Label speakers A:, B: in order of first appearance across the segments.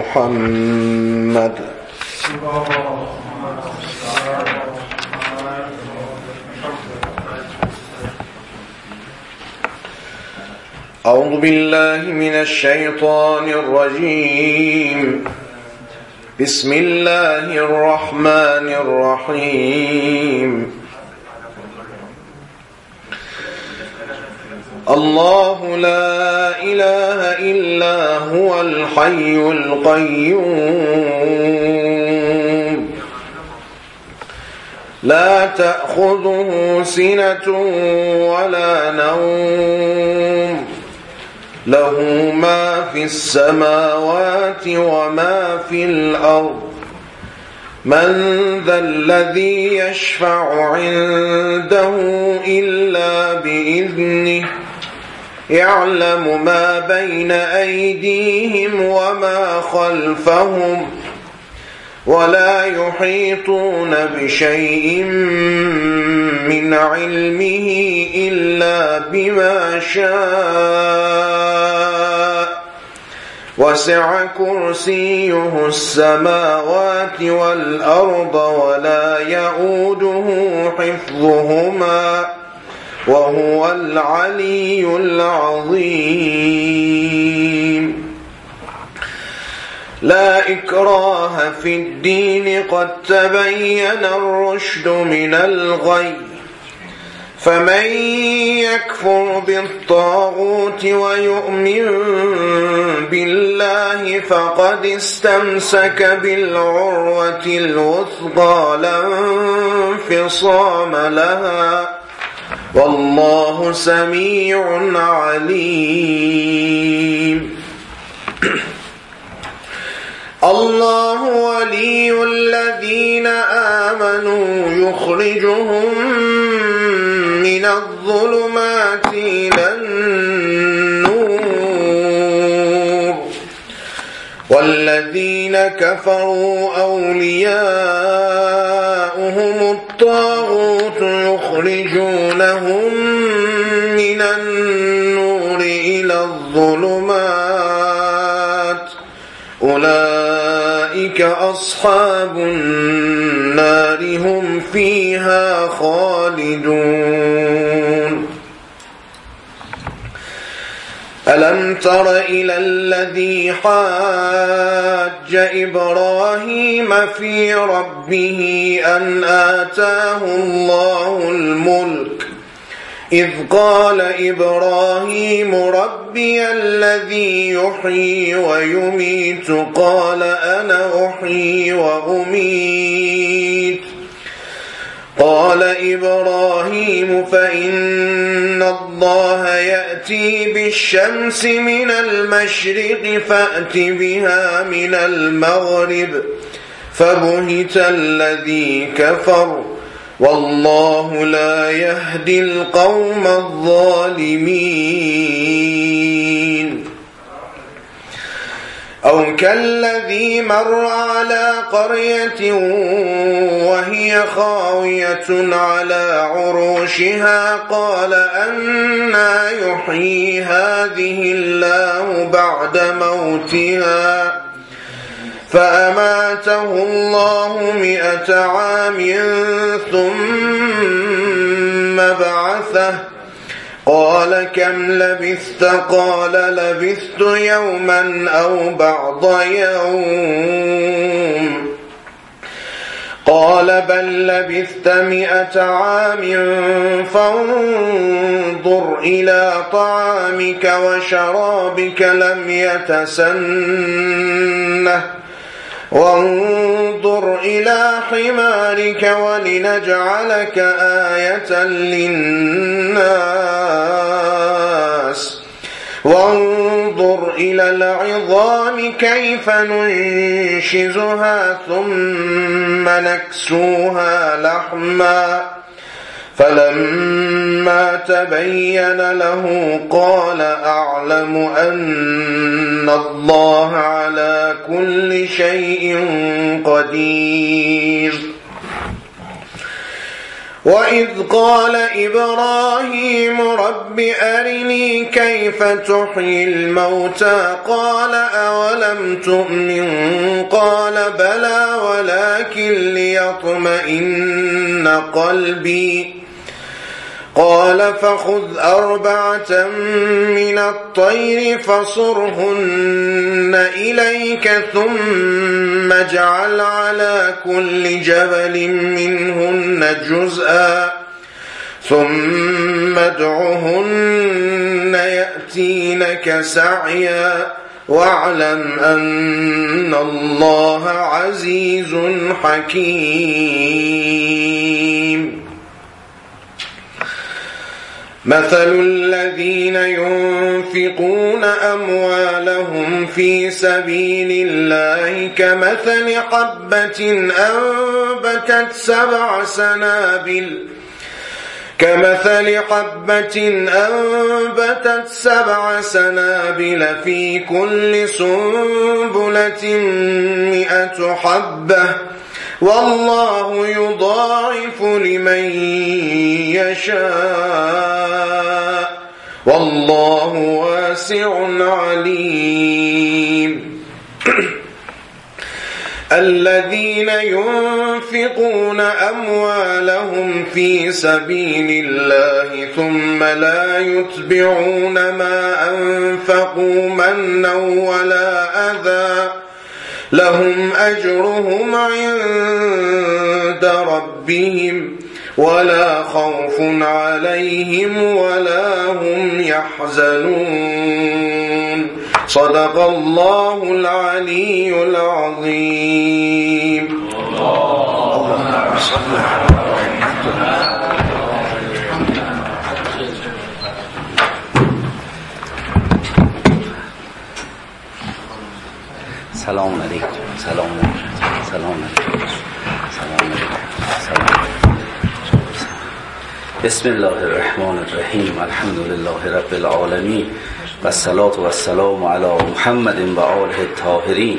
A: محمد. أعوذ بالله من الشيطان الرجيم. بسم الله الرحمن الرحيم. الله لا إله إلا هو الحي القيوم لا تأخذه سنة ولا نوم له ما في السماوات وما في الأرض من ذا الذي يشفع عنده إلا بإذنه يعلم ما بين أيديهم وما خلفهم ولا يحيطون بشيء من علمه إلا بما شاء وسع كرسيه السماوات والأرض ولا يؤوده حفظهما وهو العلي العظيم. لا إكراه في الدين قد تبين الرشد من الغي فمن يكفر بالطاغوت ويؤمن بالله فقد استمسك بالعروة الوثقى لا انفصام لها والله سميع عليم. الله ولي الذين آمنوا يخرجهم من الظلمات إلى النور والذين كفروا أولياؤهم الطاغوت يخرجونهم من النور إلى الظلمات أولئك أصحاب النار هم فيها خالدون. ألم تر إلى الذي حاج إبراهيم في ربه أن آتاه الله الملك إذ قال إبراهيم ربي الذي يحيي ويميت قال أنا أحيي وأميت قال إبراهيم فإن الله يأتي بالشمس من المشرق فأت بها من المغرب فبهت الذي كفر والله لا يهدي القوم الظالمين. أو كالذي مر على قرية وهي خاوية على عروشها قال أنى يحيي هذه الله بعد موتها فأماته الله 100 عام ثم بعثه قال كم لبثت قال لبثت يوما أو بعض يوم قال بل لبثت 100 عام فانظر إلى طعامك وشرابك لم يتسنه وانظر إلى حمارك ولنجعلك آية للناس وانظر إلى العظام كيف ننشزها ثم نكسوها لحما فلما تبين له قال أعلم أن الله على كل شيء قدير. وإذ قال إبراهيم رب أرني كيف تحيي الموتى قال أولم تؤمن قال بلى ولكن ليطمئن قلبي قال فخذ 4 من الطير فصرهن إليك ثم اجعل على كل جبل منهن جزءا ثم ادعهن يأتينك سعيا واعلم أن الله عزيز حكيم. مثل الذين ينفقون أموالهم في سبيل الله كمثل حبة أنبتت 7 سنابل في كل سنبلة 100 حبة والله يضاعف لمن يشاء والله واسع عليم. الذين ينفقون أموالهم في سبيل الله ثم لا يتبعون ما أنفقوا منا ولا أذى لهم أجرهم عند ربهم ولا خوف عليهم ولا هم يحزنون. صدق الله العلي العظيم. اللهم صل على
B: سلام علیکم. سلام علیکم. سلام علیکم. سلام علیکم. بسم الله الرحمن الرحیم. الحمد لله رب العالمین و الصلاة و السلام علی محمد و آله الطاهرین.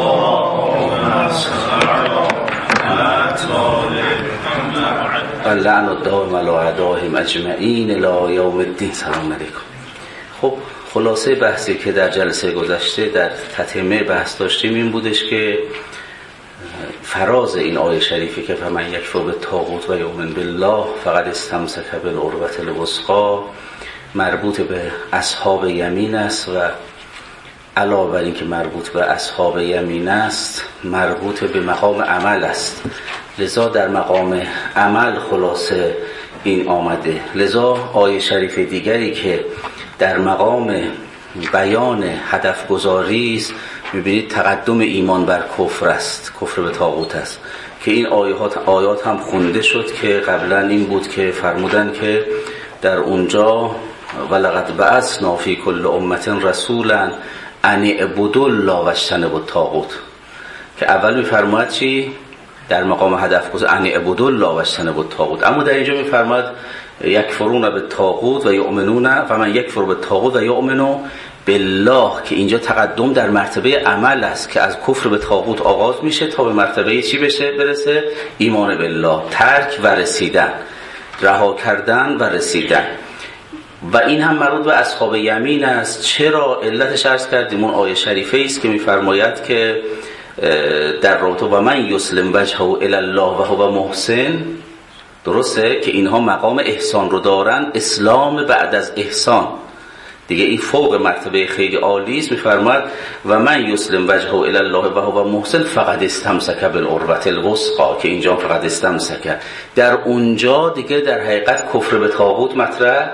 B: و لعن الدائم علی اعدائهم اجمعین الی یوم الدین. سلام علیکم. خب خلاصه بحثی که در جلسه گذشته در تتمه بحث داشتیم این بودش که فراز این آیه شریفی که فمن یکفر بالطاغوت و یؤمن بالله فقد استمسک بالعروة الوثقی مربوط به اصحاب یمین است و علاوه بر این که مربوط به اصحاب یمین است مربوط به مقام عمل است. لذا در مقام عمل خلاصه این آمده. لذا آیه شریف دیگری که در مقام بیان هدف گذاری است می‌بینید تقدم ایمان بر کفر است، کفر به طاغوت است که این آیات هم خونده شد که قبلا این بود که فرمودن که در اونجا ولقد بعثنا فی کل امة رسولا ان اعبدوا الله واجتنبوا الطاغوت که اول می‌فرماید چی؟ در مقام هدف گذاری ان اعبدوا الله واجتنبوا الطاغوت، اما در اینجا می‌فرماید یکفرون بالطاغوت و یؤمنون و من یکفر بالطاغوت و یؤمن بالله که اینجا تقدم در مرتبه عمل است که از کفر به طاغوت آغاز میشه تا به مرتبه چی برسه؟ ایمان بالله، ترک و رسیدن، رها کردن و رسیدن. و این هم مربوط به اصحاب یمین است. چرا؟ علتش عرض کردیم اون آیه شریفه است که میفرماید که در رابطه و من یسلم وجهه الی الله و هو محسن، درسته که اینها مقام احسان رو دارن، اسلام بعد از احسان دیگه این فوق مرتبه خیلی عالی است. میفرماید و من یسلم وجهه الی الله و هو محسن فقد استمسک بالعروة الوثقی که اینجا فقد استمسک، در اونجا دیگه در حقیقت کفر به طاغوت مطرح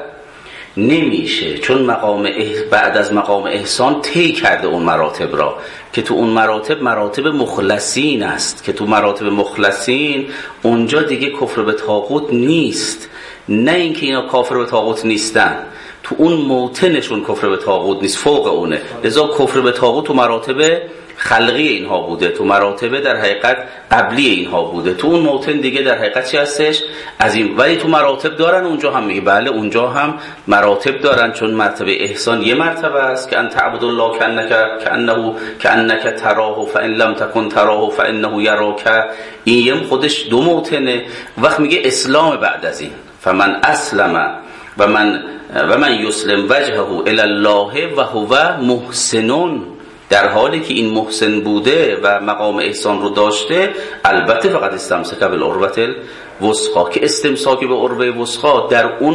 B: نمیشه چون بعد از مقام احسان طی کرده اون مراتب را که تو اون مراتب مخلصین است که تو مراتب مخلصین اونجا دیگه کفر به طاغوت نیست. نه اینکه اینا کافر به طاغوت نیستن، تو اون موطنشون کفر به طاغوت نیست، فوق اونه. لذا کفر به طاغوت تو مراتب خلقی اینها بوده، تو مراتب در حقیقت قبلی اینها بوده. تو اون موطن دیگه در حقیقت چی هستش؟ عظیم. ولی تو مراتب دارن اونجا هم میگه بله اونجا هم مراتب دارن، چون مرتبه احسان یه مرتبه است که ان تعبد الله کأنک تراه فإن لم تکن تراه فإنه یراک. این خودش دو موطنه. وقت میگه اسلام بعد از این فمن اسلم و من یسلم وجهه الی الله و هو محسن، در حالی که این محسن بوده و مقام احسان رو داشته، البته فقط استمسک بالعروة الوثقی، که استمساک به عروه وثقی در اون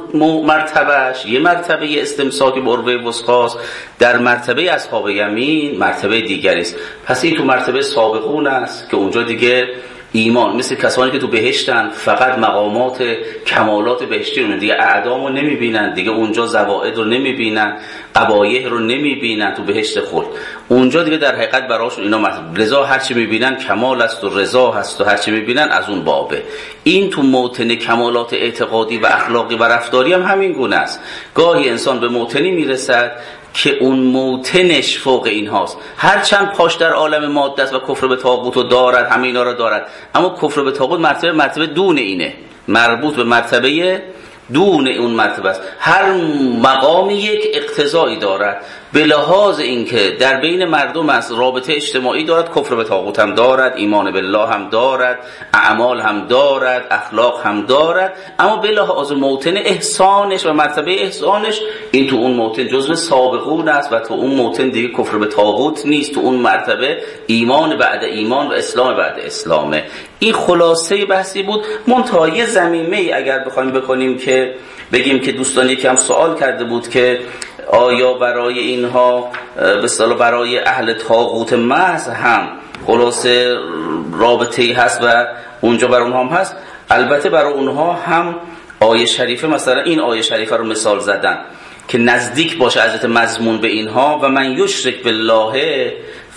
B: مرتبهش یه مرتبه استمساک به عروه وثقی است، در مرتبه اصحاب یمین مرتبه دیگری است. پس این تو مرتبه سابقون است که اونجا دیگه ایمان مثل کسانی که تو بهشتن فقط مقامات کمالات بهشتی رو دیگه اعدام رو نمیبینن، دیگه اونجا زوائد رو نمیبینن، قبایح رو نمیبینن تو بهشت خلد. اونجا دیگه در حقیقت براشون اینا رضا هرچی میبینن کمال است و رضا هست و هرچی میبینن از اون بابه. این تو موطن کمالات اعتقادی و اخلاقی و رفتاری هم همین گونه است. گاهی انسان به موطنی میرسد که اون موطنش فوق این هاست، هرچند پاش در عالم ماده است و کفر به طاغوت رو دارد، همه اینا رو دارد، اما کفر به طاغوت مرتبه دون اینه، مربوط به مرتبه دون اون مرتبه است. هر مقامی یک اقتضایی دارد، به لحاظ اینکه در بین مردم است، رابطه اجتماعی دارد، کفر به طاغوت هم دارد، ایمان بالله هم دارد، اعمال هم دارد، اخلاق هم دارد، اما به لحاظ موطن احسانش و مرتبه احسانش این تو اون موطن جزو سابقون است و تو اون موطن دیگه کفر به طاغوت نیست، تو اون مرتبه ایمان بعد ایمان و اسلام بعد اسلامه. این خلاصه بحثی بود. منتهای زمینه اگر بخوایم بکنیم که بگیم که دوستان یکم سوال کرده بود که آیا برای اینها به اصطلاح برای اهل طاغوت محض هم خلاصه رابطه‌ای هست و اونجا برای اونها هم هست؟ البته برای اونها هم آیه شریفه، مثلا این آیه شریفه رو مثال زدن که نزدیک باشه حضرت مضمون به اینها، و من یشرک بالله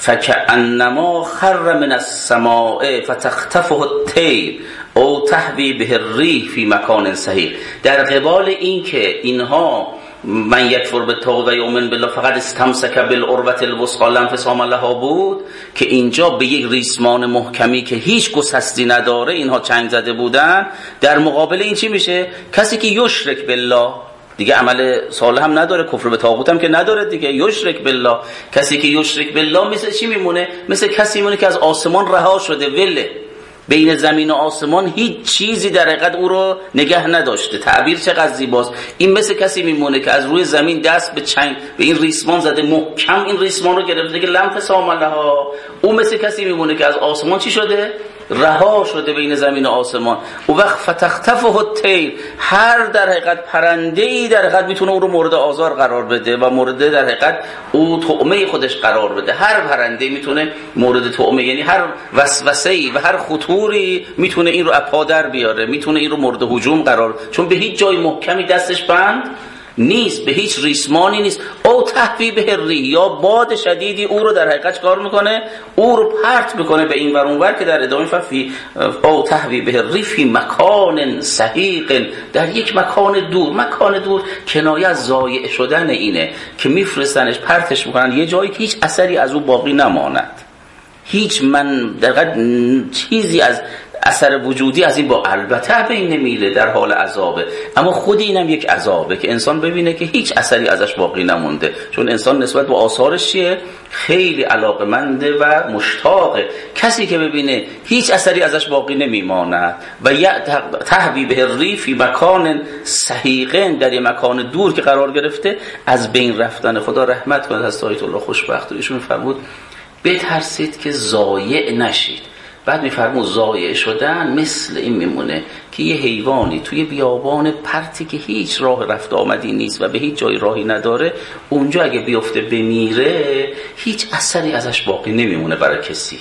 B: فکأنما خر من السماء فتخطفه الطیر او تهوی به الریح فی مکان صحیح. در قبال این که اینها من یکفر بالطاغوت و یؤمن بالله فقط استمسک بالعروة الوثقی لا انفصام لها بود، که اینجا به یک ریسمان محکمی که هیچ گسستی نداره اینها چنگ زده بودن. در مقابل این چی میشه؟ کسی که یشرک بالله دیگه عمل صالح هم نداره، کفر به طاغوت هم که نداره دیگه، یشرک بالله. کسی که یشرک بالله مثل چی میمونه؟ مثل کسی میمونه که از آسمان رها شده، وله بین زمین و آسمان هیچ چیزی در حقیقت او رو نگه نداشته. تعبیر چقدر زیباست. این مثل کسی میمونه که از روی زمین دست به چنگ به این ریسمان زده، محکم این ریسمان رو گرفته که لم تسام لها. او مثل کسی میمونه که از آسمان چی شده؟ رها شده بین زمین و آسمان. او وقت فتختفه الطیر، هر در حقیقت پرنده‌ای در حقیقت میتونه او رو مورد آزار قرار بده و مورد در حقیقت او طعمه خودش قرار بده. هر پرنده‌ای میتونه مورد طعمه، یعنی هر وسوسه‌ای و هر خطوری میتونه این رو اپا در بیاره، میتونه این رو مورد هجوم قرار، چون به هیچ جای محکمی دستش بند نیست، به هیچ ریسمانی نیست. او تهوی به الریح، یا باد شدیدی او رو در حقیقت کار میکنه، او رو پرت میکنه به این ور اون ور، که در ادامه فی او تهوی به الریح فی مکان صحیق، در یک مکان دور. مکان دور کنایه از ضایع شدن اینه که میفرستنش، پرتش میکنن یه جایی که هیچ اثری از او باقی نماند، هیچ من در حقیقت چیزی از اثر وجودی از این با البته به این نمیره، در حال عذابه، اما خود اینم یک عذابه که انسان ببینه که هیچ اثری ازش باقی نمونده، چون انسان نسبت به آثارش چیه؟ خیلی علاقمنده و مشتاقه. کسی که ببینه هیچ اثری ازش باقی نمیماند و تهوی به الریح فی مکان صحیق، در یه مکان دور که قرار گرفته، از بین رفتن. خدا رحمت کنه از آیت الله خوشبخت، ایشون فرمود بترسید که ضایع نشید. بعد میفرمود ضایع شدن مثل این میمونه که یه حیوانی توی بیابان پرتی که هیچ راه رفت آمدی نیست و به هیچ جای راهی نداره، اونجا اگه بیفته بمیره هیچ اثری ازش باقی نمیمونه برای کسی.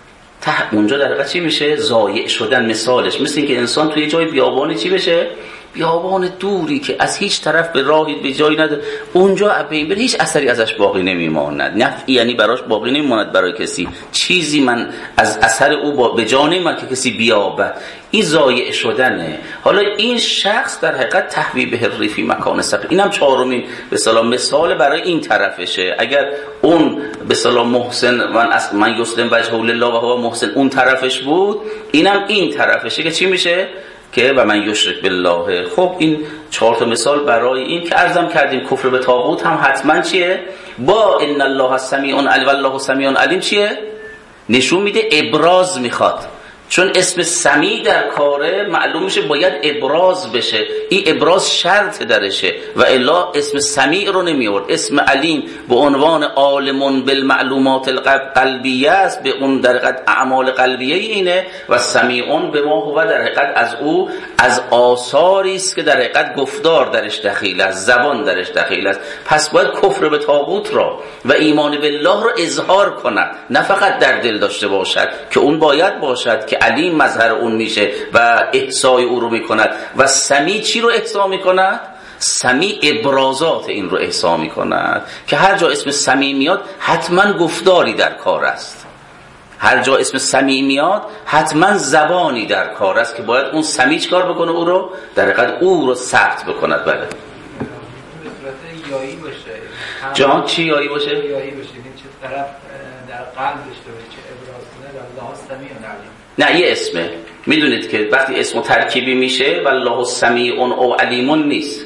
B: اونجا در واقع چی میشه؟ ضایع شدن. مثالش مثل این که انسان توی جای بیابانی چی بشه؟ بیابان دوری که از هیچ طرف به راهی به جایی نداره، اونجا ببین هیچ اثری ازش باقی نمیماند، نفعی یعنی براش باقی نمیماند برای کسی، چیزی من از اثر او به جا نمیماند که کسی بیابد، این ضایع شدنه. حالا این شخص در حقیقت تحویل به ریفی مکان سقیم، اینم چهارمین به اصطلاح مثال برای این طرفشه. اگر اون به اصطلاح محسن من یسلم وجهه لله و هو محسن اون طرفش بود، اینم این طرفشه که چی میشه؟ که و من یشرک بالله. خب این 4 تا مثال برای این که عرضم کردیم. کفر به طاغوت هم حتما چیه؟ با ان الله سمیع علیم والله سمیع علیم چیه؟ نشون میده ابراز میخواد، چون اسم سمیع در کاره معلوم میشه باید ابراز بشه، این ابراز شرط درشه و الا اسم سمیع رو نمیورد. اسم علیم به عنوان عالم بالمعلومات القلبیه است، به اون در حقیقت اعمال قلبیه اینه، و سمیعون به ما هو در حقیقت از او از آثاری است که در حقیقت گفتار درش دخیل است، زبان درش دخیل است. پس باید کفر به طاغوت را و ایمان بالله رو اظهار کند، نه فقط در دل داشته باشد که اون باید باشد که علیم مظهر اون میشه و احصای او رو میکند. و سمیع چی رو احصا میکند؟ سمیع ابرازات این رو احصا میکند که هر جا اسم سمیع میاد حتما گفتاری در کار است، هر جا اسم سمیع میاد حتما زبانی در کار است که باید اون سمیع کار بکنه، او رو در حقیقت او رو ثبت بکند. بله
C: به صورت یایی باشه.
B: جان چی یایی باشه؟
C: یایی باشه چه طرف در قلب داشته باشه، چه ابراز کنه و الله سمیع علیم.
B: نه یه اسمه، میدونید که وقتی اسم ترکیبی میشه والله سمیع او علیم نیست،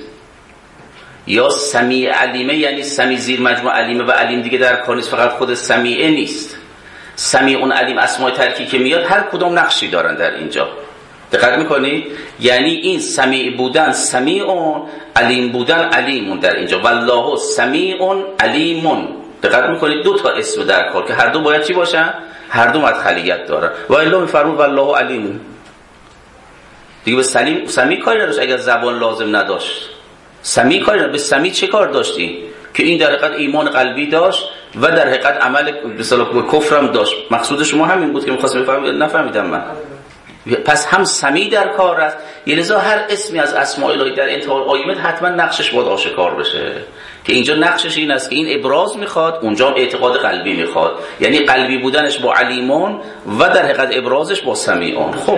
B: یا سمیع علیمه یعنی سمیع زیر مجموع علیمه و علیم دیگه در کار نیست، فقط خود سمیع نیست. سمیع علیم اسماء ترکیبی که میاد هر کدوم نقشی دارن در اینجا، دقت میکنی؟ یعنی این سمیع بودن سمیعون، علیم بودن علیمون در اینجا، والله سمیع علیمون. دقت میکنید 2 تا اسم در کار که هر دو باید چی باشن؟ هر دو مدخلیت دارن. و الا میفرمود والله علیم دیگه. به سمیع کاری نداشت اگر زبان لازم نداشت. سمیع کاری نداشت. به سمیع چه کار داشتی؟ که این در حقیقت ایمان قلبی داشت و در حقیقت عمل به اصطلاح کفرم داشت. مقصود شما همین بود که می‌خواستم بفهمید؟ نفهمیدم من. پس هم سمیع در کار است، لذا هر اسمی از اسماء الهی در انتهای آیات حتما نقشش باید آشکار بشه، که اینجا نقشش این است که این ابراز میخواد، اونجا اعتقاد قلبی میخواد، یعنی قلبی بودنش با علیمون و در حقیقت ابرازش با سمیعون. خب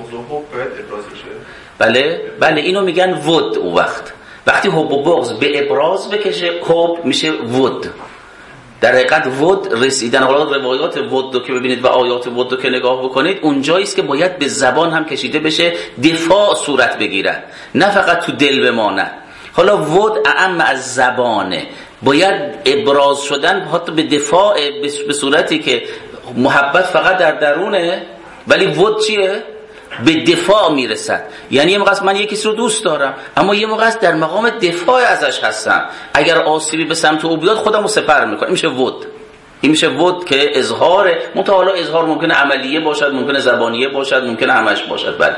B: بله اینو میگن ود. او وقتی حب و بغض به ابراز بکشه حب میشه ود. در حقیقت ود رسیدن، حالا روایات ود رو که ببینید و آیات ود رو که نگاه بکنید، اونجایی است که باید به زبان هم کشیده بشه، دفاع صورت بگیرد، نه فقط تو دل بماند. حالا ود اعم از زبانه، باید ابراز شدن حتی به دفاع، به صورتی که محبت فقط در درونه، ولی ود چیه؟ به دفاع میرسد. یعنی یه موقع من یکی رو دوست دارم اما یه موقع در مقام دفاع ازش هستم، اگر آسیبی به سمت او بیاد خودمو سپر میکنم. این میشه ود. این میشه ود که اظهار متعالی، اظهار ممکنه عملیه باشد، ممکنه زبانیه باشد، ممکنه همش باشد. بله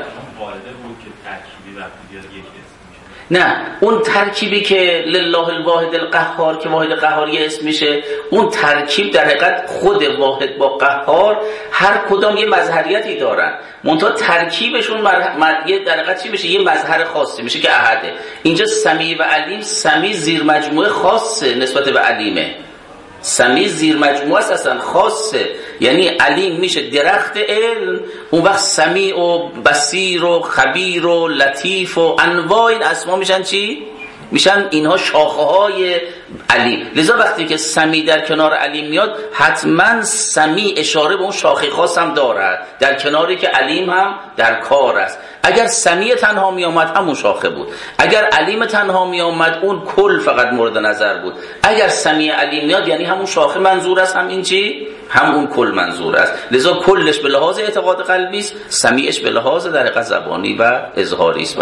B: نه اون ترکیبی که لله الواحد القهار که واحد قهار یه اسم میشه، اون ترکیب در حقیقت خود واحد با قهار هر کدام یه مظهریتی دارن، منتها ترکیبشون یه در حقیقت چی میشه؟ یه مظهر خاصی میشه که احده. اینجا سمیع و علیم، سمیع زیر مجموعه خاصه نسبت به علیمه، سمیع زیر مجموعه است اصلا خاصه، یعنی علیم میشه درخت علم، اون وقت سمیع و بصیر و خبیر و لطیف و انواع این اسما میشن چی؟ میشن اینها شاخه های علیم. لذا وقتی که سمیع در کنار علیم میاد حتما سمیع اشاره به اون شاخه خاص هم دارد، در کناری که علیم هم در کار است. اگر سمیع تنها می آمد همون شاخه بود، اگر علیم تنها می آمد اون کل فقط مورد نظر بود. اگر سمیع علیم میاد یعنی همون شاخه منظور است، هم این چی؟ هم اون کل منظور است. لذا کلش به لحاظ اعتقاد قلبی است، سمیعش به لحاظ در حقیقت زبانی و اظهاری است.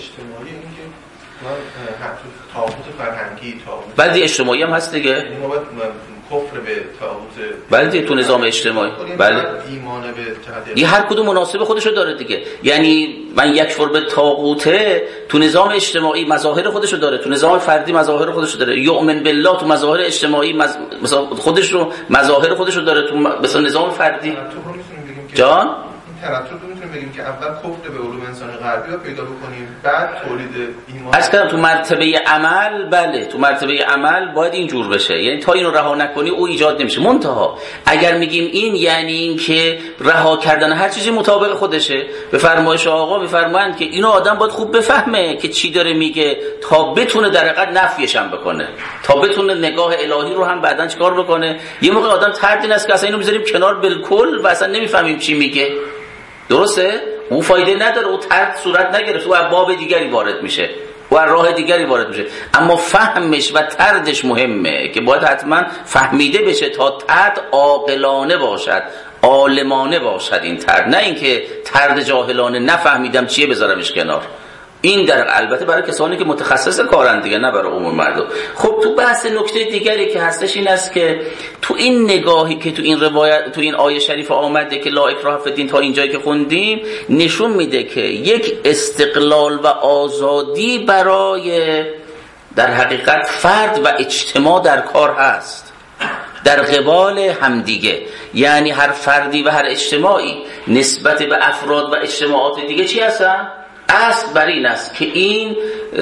D: طاغوت فرهنگی،
B: بلدی اجتماعی هم هست دیگه.
D: کفر به طاغوت
B: بلدی تو نظام اجتماعی. بله
D: ایمان به
B: یه هر کدوم مناسب خودشو داره دیگه. یعنی من یکفر به طاغوته تو نظام اجتماعی مظاهر خودشو داره، تو نظام فردی مظاهر خودشو داره. یؤمن بالله تو مظاهر اجتماعی مثلا خودش رو مظاهر خودشو داره، تو مثلا نظام فردی. جان
D: این ترتب رو میتونیم بگیم که اول کفر به علوم انسانی غربی رو پیدا بکنیم، بعد تولید ایمان.
B: از کردم تو مرتبه عمل، بله تو مرتبه عمل باید اینجور بشه، یعنی تا اینو رها نکنی او ایجاد نمیشه. منتها اگر میگیم این یعنی این که رها کردن هر چیزی مطابق خودشه، به فرمایش آقا میفرمایند که اینو آدم باید خوب بفهمه که چی داره میگه تا بتونه در حقیقت نفیش هم بکنه، تا بتونه نگاه الهی رو هم بعداً چیکار بکنه. یه موقع آدم تردید است که اصلا اینو میذاریم کنار بالکل و اصلا نمیفهمیم چی میگه. درسته؟ اون فایده نداره، او ترد صورت نگرفت، او باب دیگری وارد میشه، او راه دیگری وارد میشه. اما فهمش و تردش مهمه که باید حتما فهمیده بشه تا ترد عاقلانه باشد، عالمانه باشد این ترد، نه اینکه ترد جاهلانه نفهمیدم چیه بذارمش کنار. این در البته برای کسانی که متخصص کارن دیگه، نه برای عموم مردم. خب تو بحث نکته دیگری که هستش این است که تو این نگاهی که تو این روایت، تو این آیه شریفه آمده که لا اکراه فی الدین تا اینجایی که خوندیم، نشون میده که یک استقلال و آزادی برای در حقیقت فرد و اجتماع در کار هست در قبال همدیگه. یعنی هر فردی و هر اجتماعی نسبت به افراد و اجتماعات دیگه چی هستن؟ اصل بر این است که این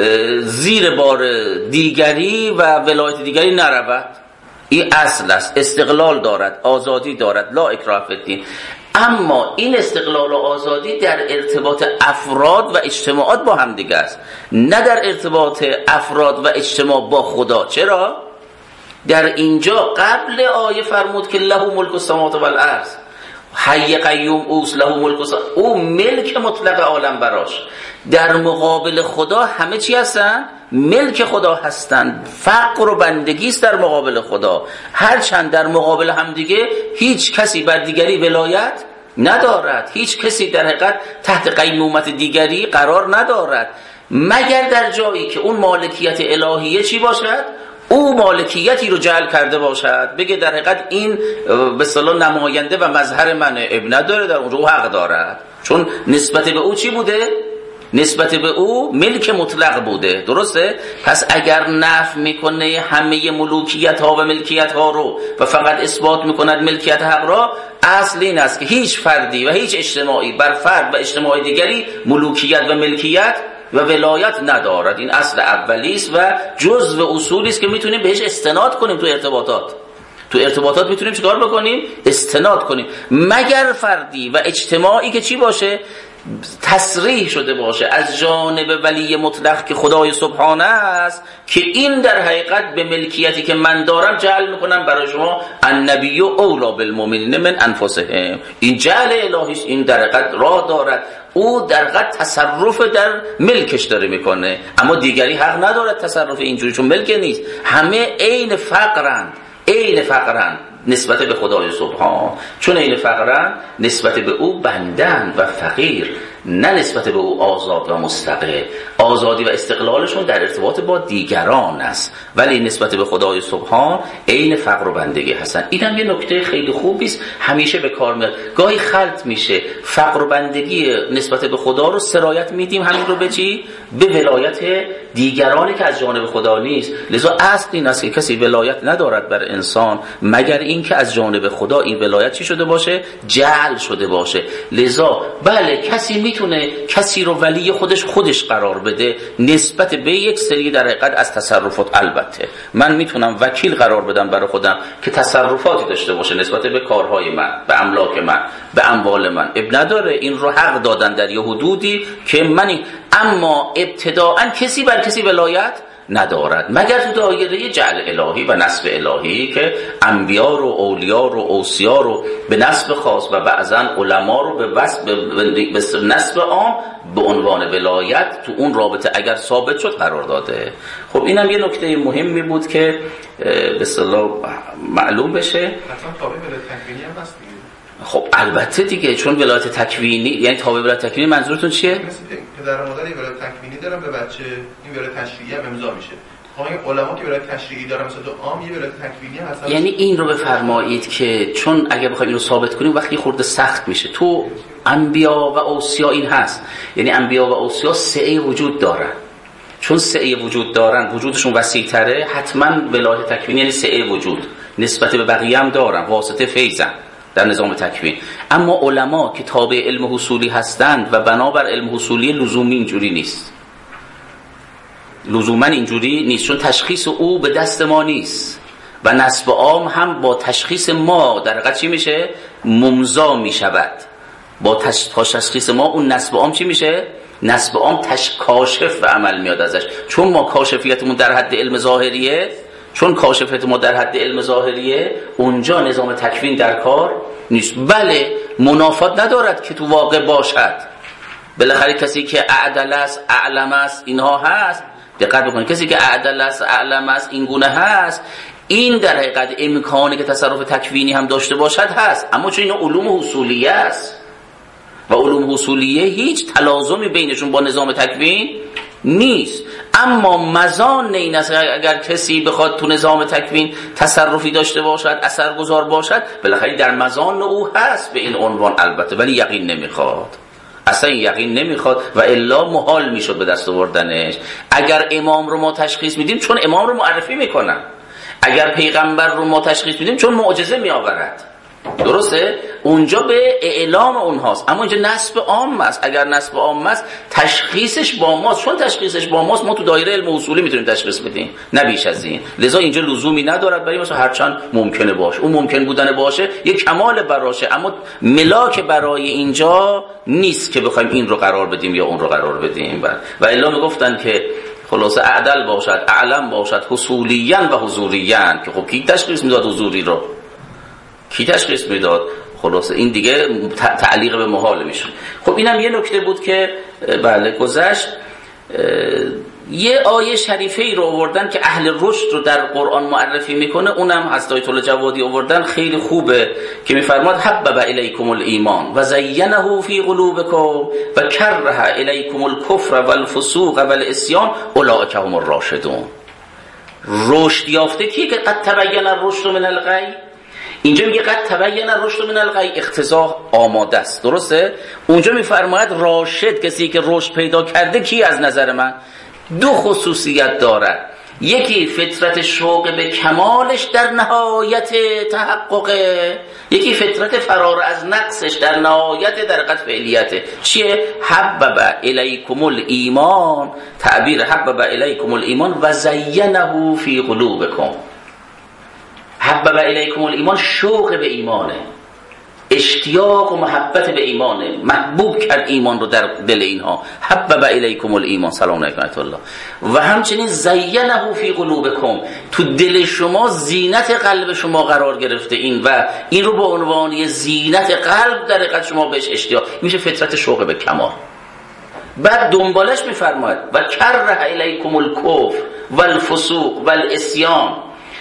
B: زیر بار دیگری و ولایت دیگری نرود. این اصل است، استقلال دارد، آزادی دارد، لا اکراه فی الدین. اما این استقلال و آزادی در ارتباط افراد و اجتماعات با هم دیگه است، نه در ارتباط افراد و اجتماع با خدا. چرا؟ در اینجا قبل آیه فرمود که له ملک السماوات و الارض، حی قیوم اوست، له ملک السماوات، او ملک مطلق عالم براش. در مقابل خدا همه چی هستن؟ ملک خدا هستند. فقر و بندگی است در مقابل خدا، هرچند در مقابل هم دیگه هیچ کسی بر دیگری ولایت ندارد، هیچ کسی در حقیقت تحت قیمومت دیگری قرار ندارد، مگر در جایی که اون مالکیت الهیه چی باشد؟ او مالکیتی رو جعل کرده باشد، بگه در حقیقت این به اصطلاح نماینده و مظهر منه، اب نداره، در اونجا او حق دارد، چون نسبت به او چی بوده؟ نسبت به او ملک مطلق بوده. درسته؟ پس اگر نفی میکنه همه ملوکیت ها و ملکیت ها رو و فقط اثبات میکند ملکیت حق را، اصل این است که هیچ فردی و هیچ اجتماعی بر فرد و اجتماع دیگری ملوکیت و ملکیت و ولایت ندارد. این اصل اولی است و جزء اصولی است که میتونیم بهش استناد کنیم تو ارتباطات. تو ارتباطات میتونیم چیکار بکنیم؟ استناد کنیم، مگر فردی و اجتماعی که چی باشه؟ تصریح شده باشه از جانب ولی مطلق که خدای سبحانه است که این در حقیقت به ملکیتی که من دارم جعل میکنم برای شما، النبی اولی بالمؤمنین من انفسهم. این جعل الهی است، این در حقیقت راه دارد، او در حقیقت تصرف در ملکش داره میکنه، اما دیگری حق ندارد تصرف اینجوری، چون ملک نیست. همه عین فقرند، عین فقرند نسبت به خدای سبحان، چون این فقرن نسبت به او بندن و فقیر، نه نسبت به او آزاد و مستقل. آزادی و استقلالشون در ارتباط با دیگران است، ولی نسبت به خدای سبحان عین فقر و بندگی هستن. این هم یه نکته خیلی خوبی است، همیشه به کار میاد. گاهی خلط میشه فقر و بندگی نسبت به خدا رو سرایت میدیم همین رو به چی؟ به ولایت دیگرانی که از جانب خدا نیست. لذا اصل این است که کسی ولایت ندارد بر انسان مگر این که از جانب خدا این ولایت چی شده باشه؟ جعل شده باشه. لذا بله کسی میتونه کسی رو ولی خودش قرار بده نسبت به یک سری در حقیقت از تصرفات. البته من میتونم وکیل قرار بدم برای خودم که تصرفاتی داشته باشه نسبت به کارهای من، به املاک من، به اموال من، اب نداره، این رو حق دادن در یه حدودی که منی. اما ابتداءً کسی بر کسی ولایت ندارد مگر تو دایره جعل الهی و نسب الهی که انبیا رو، اولیا رو، اوصیا رو به نسب خاص و بعضاً علما رو به نسب عام به عنوان ولایت تو اون رابطه اگر ثابت شد قرار داده. خب اینم یه نکته مهمی بود که به اصطلاح معلوم بشه.
D: حتما تابع ولایت تکوینی هم هست دیگه.
B: خب البته دیگه، چون ولایت تکوینی یعنی تابع ولایت تکوینی منظورتون چیه؟
D: مثل پدر و مادر ولایت تکوینی دارن به بچه، این ولایت تشریعی هم امضا میشه. خب این علما که ولایت تشریعی دارن مثلا تو عام یه ولایت تکوینی هم هست.
B: یعنی این رو بفرمایید که چون اگه بخوایم اینو ثابت کنیم وقتی خورده سخت میشه. تو انبیا و اوصیا این هست، یعنی انبیا و اوصیا سعی وجود دارن، چون سعی وجود دارن وجودشون وسیع‌تره، حتما ولایت تکوینی یعنی سعی وجود نسبت به بقیه هم دارن، واسطه فیضن. در نظام تکوین. اما علما که تابع علم حصولی هستند و بنابر علم حصولی لزومی اینجوری نیست، لزوما اینجوری نیست، چون تشخیص او به دست ما نیست و نسب عام هم با تشخیص ما در حقیقت چی میشه؟ ممضا میشود. با تشخیص ما اون نسب عام چی میشه؟ نسب عام کاشف به عمل میاد ازش. چون ما کاشفیتمون در حد علم ظاهریه، چون کاشفیت ما در حد علم ظاهریه، اونجا نظام تکوین در کار نیست. بله منافات ندارد که تو واقع باشد، بالاخره کسی که اعدل است، اعلم است، اینها هست. دقت بکنید، کسی که اعدل است، اعلم است، این گونه هست، این در حقیقت امکانی که تصرف تکوینی هم داشته باشد هست. اما چون این علوم حصولیه است و علوم حصولیه هیچ تلازمی بینشون با نظام تکوین نیست. اما مزان این است اگر کسی بخواد تو نظام تکوین تصرفی داشته باشد، اثرگذار باشد، بالاخره در مزان او هست به این عنوان البته، ولی یقین نمیخواد، اصلا یقین نمیخواد و الا محال میشد به دست آوردنش. اگر امام رو ما تشخیص میدیم چون امام رو معرفی میکنن، اگر پیغمبر رو ما تشخیص میدیم چون معجزه میآورد، درسته؟ اونجا به اعلام اونهاست. اما اینجا نسب عام است. اگر نسب عام است تشخیصش با ماست، چون تشخیصش با ماست ما تو دایره علم اصولی میتونیم تشخیص بدیم، نه بیش از این. لذا اینجا لزومی ندارد برای مثلا هرچند ممکنه باشه، اون ممکن بودن باشه یک کمال براشه، اما ملاک برای اینجا نیست که بخوایم این رو قرار بدیم یا اون رو قرار بدیم. و الا میگفتن که خلاصه اعدل باشد، اعلم باشد، حصولیاً و حضوریاً، که خب کی تشخیص میداد حضوری رو؟ کی تشخیص میداد؟ خلاصه این دیگه تعلیق به محال میشه. خب اینم یه نکته بود که بله گذشت. یه آیه شریفه ای رو آوردن که اهل رشد رو در قرآن معرفی میکنه، اونم از آیت الله جوادی آوردن، خیلی خوبه، که میفرماد حبب الیکم الایمان و زینه فی قلوبکم و کره الیکم الکفر والفسوق والعصیان اولئک هم الراشدون. رشد یافته کیه که قد تبین الرشد من الغی؟ اینجا میگه قد تبین الرشد من الغی، اقتضا آماده است، درسته؟ اونجا میفرماید راشد کسی که رشد پیدا کرده کی از نظر من؟ دو خصوصیت دارد. یکی فطرت شوق به کمالش در نهایت تحققه، یکی فطرت فرار از نقصش در نهایت در حقیقت فعلیته. چیه؟ حبب الیکم الایمان، تعبیر حبب الیکم الایمان و زینه فی قلوبکم. حبب الیکم الایمان شوق به ایمانه، اشتیاق و محبت به ایمانه، محبوب کرد ایمان رو در دل اینها. حبب الیکم الایمان، سلام علیکم الله. و همچنین زینه فی قلوبکم، تو دل شما زینت قلب شما قرار گرفته این و این رو به عنوان زینت قلب در حقیقت شما بهش اشتیاق، میشه فطرت شوق به کمال. بعد دنبالش میفرماید و کره الیکم الکفر والفسوق والعصیان،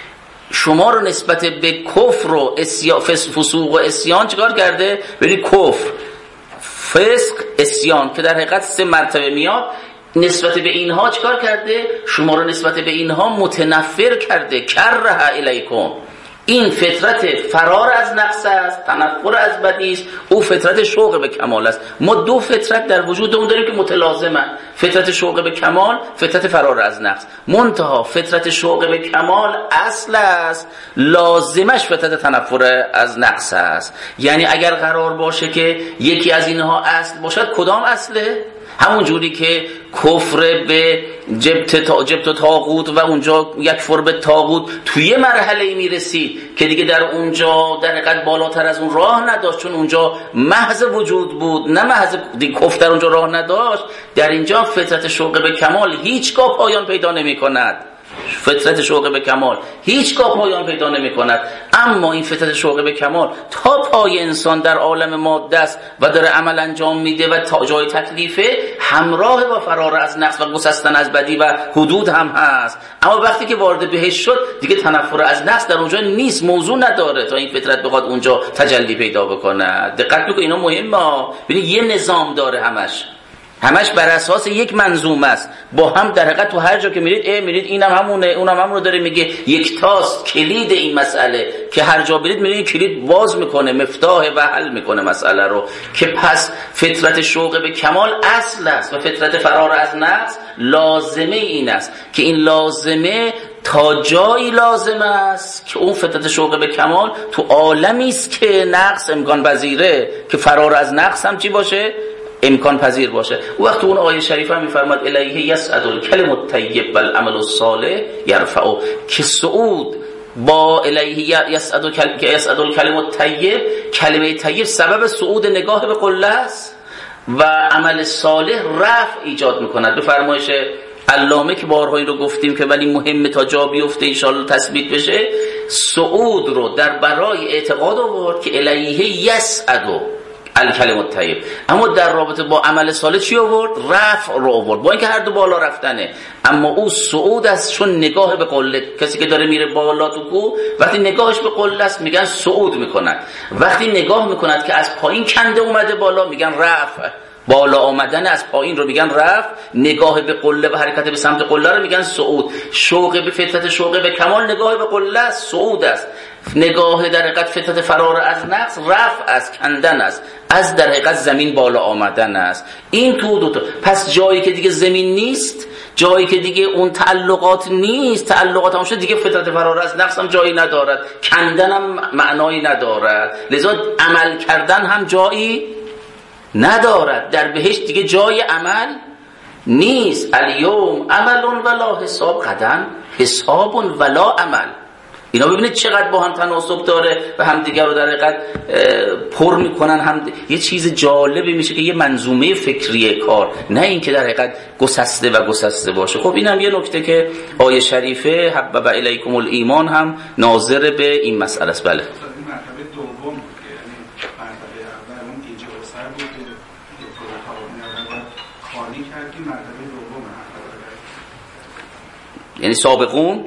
B: شما رو نسبت به کفر و فسوق و عصیان چیکار کرده؟ ببینید کفر، فسق، عصیان که در حقیقت 3 مرتبه میاد، نسبت به اینها چیکار کرده؟ شما رو نسبت به اینها متنفر کرده. کره الیکم، این فطرت فرار از نقص است، تنفر از بدی است، او فطرت شوق به کمال است. ما دو فطرت در وجود اون داریم که متلازمن، فطرت شوق به کمال، فطرت فرار از نقص. منتها فطرت شوق به کمال اصل است، لازمش فطرت تنفر از نقص است. یعنی اگر قرار باشه که یکی از اینها اصل باشد، کدام اصله؟ همون جوری که کفر به جبت و طاغوت و اونجا یکفر به طاغوت توی مرحله میرسید که دیگه در اونجا در حقیقت بالاتر از اون راه نداشت، چون اونجا محض وجود بود، نه محض دیگه کفر در اونجا راه نداشت. در اینجا فطرت شوق به کمال هیچگاه پایان پیدا نمی کند. فطرت شوق به کمال هیچگاه پایان پیدا نمی کند. اما این فطرت شوق به کمال تا پای انسان در عالم ماده است و داره عمل انجام میده و تا جای تکلیفه، همراه با فرار از نقص و گسستن از بدی و حدود هم هست. اما وقتی که وارد بهش شد دیگه تنفر از نقص در اونجا نیست، موضوع نداره تا این فطرت بخواد اونجا تجلی پیدا بکنه. دقت کنید اینا مهمه. ببینید یه نظام داره، همش بر اساس یک منظومه است، با هم در حقیقت تو هر جا که میرید میرید اینم همونه اونم همون رو داره میگه، یک تاست کلید این مسئله که هر جا برید میرید کلید باز میکنه، مفتاح و حل میکنه مسئله رو. که پس فطرت شوق به کمال اصل است و فطرت فرار از نقص لازمه این است که این لازمه تا جایی لازم است که اون فطرت شوق به کمال تو عالمی است که نقص امکان پذیره، که فرار از نقص هم چی باشه؟ امکان پذیر باشه. وقتی اون آیه شریفه هم میفرماد الیه یصعد الکلم الطیب والعمل الصالح یرفعه، که صعود با الیه یصعد الکلم الطیب، کلمه طیب سبب صعود نگاه به قله است و عمل صالح رفع ایجاد میکند. به فرمایش علامه که بارها این رو گفتیم که ولی مهمه تا جا بیفته ان شاءالله تثبیت بشه، صعود رو در برای اعتقاد آورد که الیه یصعد الکلم الطیب، اما در رابطه با عمل صالح چی آورد؟ رفع رو آورد، با اینکه هر دو بالا رفتنه، اما او صعود است چون نگاه به قله. کسی که داره میره بالا تو کوه وقتی نگاهش به قله است میگن صعود میکند، وقتی نگاه میکند که از پایین کنده اومده بالا میگن رفع، بالا آمدن از پایین رو میگن رفع، نگاه به قله و حرکت به سمت قله رو میگن صعود. شوق به فطرت شوق به کمال نگاه به قله است، صعود است. نگاه در حقیقت فطرت فرار از نقص رفع است، کندن است، از در حقیقت زمین بالا آمدن است. این تو دو تا. پس جایی که دیگه زمین نیست، جایی که دیگه اون تعلقات نیست، تعلقات هم شد دیگه فطرت فرار از نقص هم جایی ندارد، کندن هم معنایی ندارد، لذا عمل کردن هم جایی ندارد. در بهشت دیگه جای عمل نیست. الیوم عمل ولا حساب، غدا حساب ولا عمل. اینا ببینید چقدر با هم تناسب داره و هم دیگر رو در حقیقت پر میکنن، هم یه چیز جالبی میشه که یه منظومه فکری کار، نه اینکه در حقیقت گسسته و گسسته باشه. خب اینم یه نکته که آیه شریفه حبب الیکم الایمان هم ناظر به این مسئله است. بله یعنی سابقون،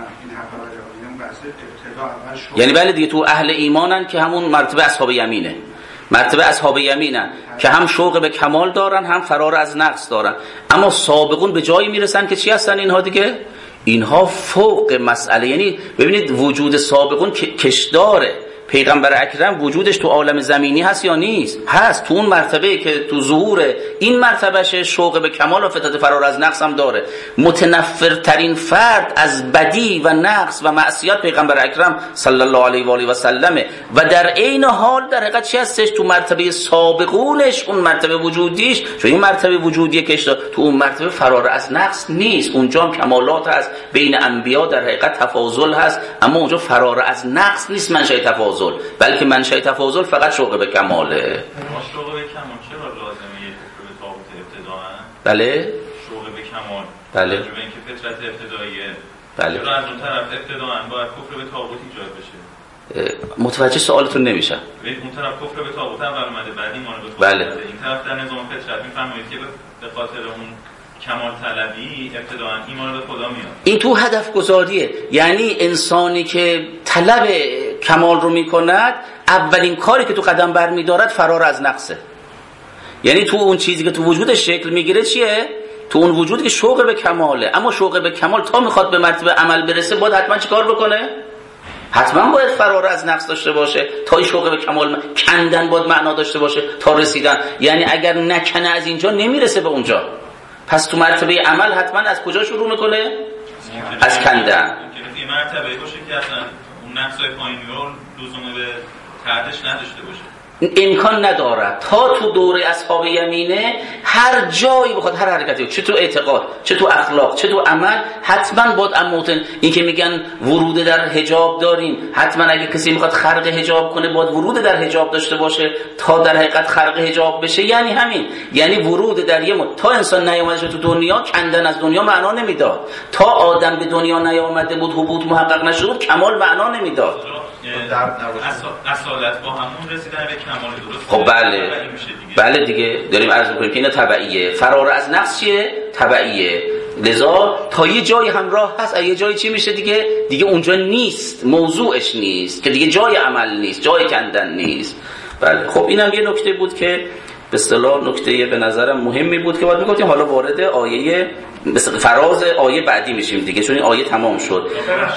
B: یعنی بله دیگه تو اهل ایمانن که همون مرتبه اصحاب یمینه، مرتبه اصحاب یمینن که هم شوق به کمال دارن هم فرار از نقص دارن، اما سابقون به جایی میرسن که چی هستن اینها دیگه؟ اینها فوق مسئله. یعنی ببینید وجود سابقون کشداره. پیغمبر اکرم وجودش تو عالم زمینی هست یا نیست؟ هست. تو اون مرتبه که تو ظهور این مرتبهش شوق به کمال و فطرت فرار از نقص هم داره. متنفرترین فرد از بدی و نقص و معصیت پیغمبر اکرم صلی الله علیه و آله و سلمه، و در عین حال در حقیقت چی هستش؟ تو مرتبه سابقونش، اون مرتبه وجودیش، چون این مرتبه وجودی که تو اون مرتبه فرار از نقص نیست، اونجا هم کمالات هست، بین انبیا در حقیقت تفاضل هست، اما اونجا فرار از نقص نیست منشأ تفاضل، بلکه منشأ تفاضل فقط شوق به کماله.
E: شوق به کمال چرا لازمه یه کفر به طاغوت ابتداء؟
B: بله
E: شوق به کمال،
B: بله،
E: به اینکه فطرت ابتداییه،
B: بله،
E: چرا از اون طرف ابتداء باید کفر به طاغوت ایجاد بشه؟
B: متوجه سوالتون نمیشم.
E: اون طرف کفر به طاغوت اول اومده، بعد ایمان به طاغوت.
B: بله.
E: این طرف در نظام فطرت میفهمید که به خاطر اون کمال طلبی ابتداء ایمان به خدا میاد. این
B: تو هدف گذاریه، یعنی انسانی که طلب کمال رو میکند اولین کاری که تو قدم برمیدارد فرار از نقصه. یعنی تو اون چیزی که تو وجودش شکل میگیره چیه؟ تو اون وجودی که شوق به کماله. اما شوق به کمال تا میخواد به مرتبه عمل برسه باید حتما چی کار بکنه؟ حتما باید فرار از نقص داشته باشه تا این شوق به کمال. کندن باید معنا داشته باشه تا رسیدن، یعنی اگر نکنه از اینجا نمیرسه به اونجا. پس تو مرتبه عمل حتما از کجا شروع میکنه؟ از کندن.
E: این مرتبه باشه که اصلا اون نقصای پایینی رو لزوم به تردش نداشته باشه،
B: امکان ندارد. تا تو دوره اصحاب یمینه هر جایی بخواد، هر حرکتی، چه تو اعتقاد، چه تو اخلاق، چه تو عمل، حتما باید اموتن. این که میگن ورود در حجاب داریم، حتما اگه کسی میخواد خرق حجاب کنه باید ورود در حجاب داشته باشه تا در حقیقت خرق حجاب بشه. یعنی همین، یعنی ورود در یه تا انسان نیامده تو دنیا، کندن از دنیا معنا نمیداد. تا آدم به دنیا نیامده بود، حبوط محقق نشده بود، کمال معنا نمیداد.
E: اصالت با همون رسیدن به کمال درست.
B: خب بله، بله دیگه داریم عرض می‌کنیم که اینا تبعیه. فرار از نقص چیه؟ تبعیه. لذا تا یه جای همراه هست، یه جایی چی میشه دیگه اونجا نیست، موضوعش نیست، که دیگه جای عمل نیست، جای کندن نیست. بله. خب اینم یه نکته بود که به اصطلاح نکته به نظرم مهمی بود که باید میگفتیم. حالا وارد آیه مثل فراز آیه بعدی میشیم دیگه، چون این آیه تمام شد.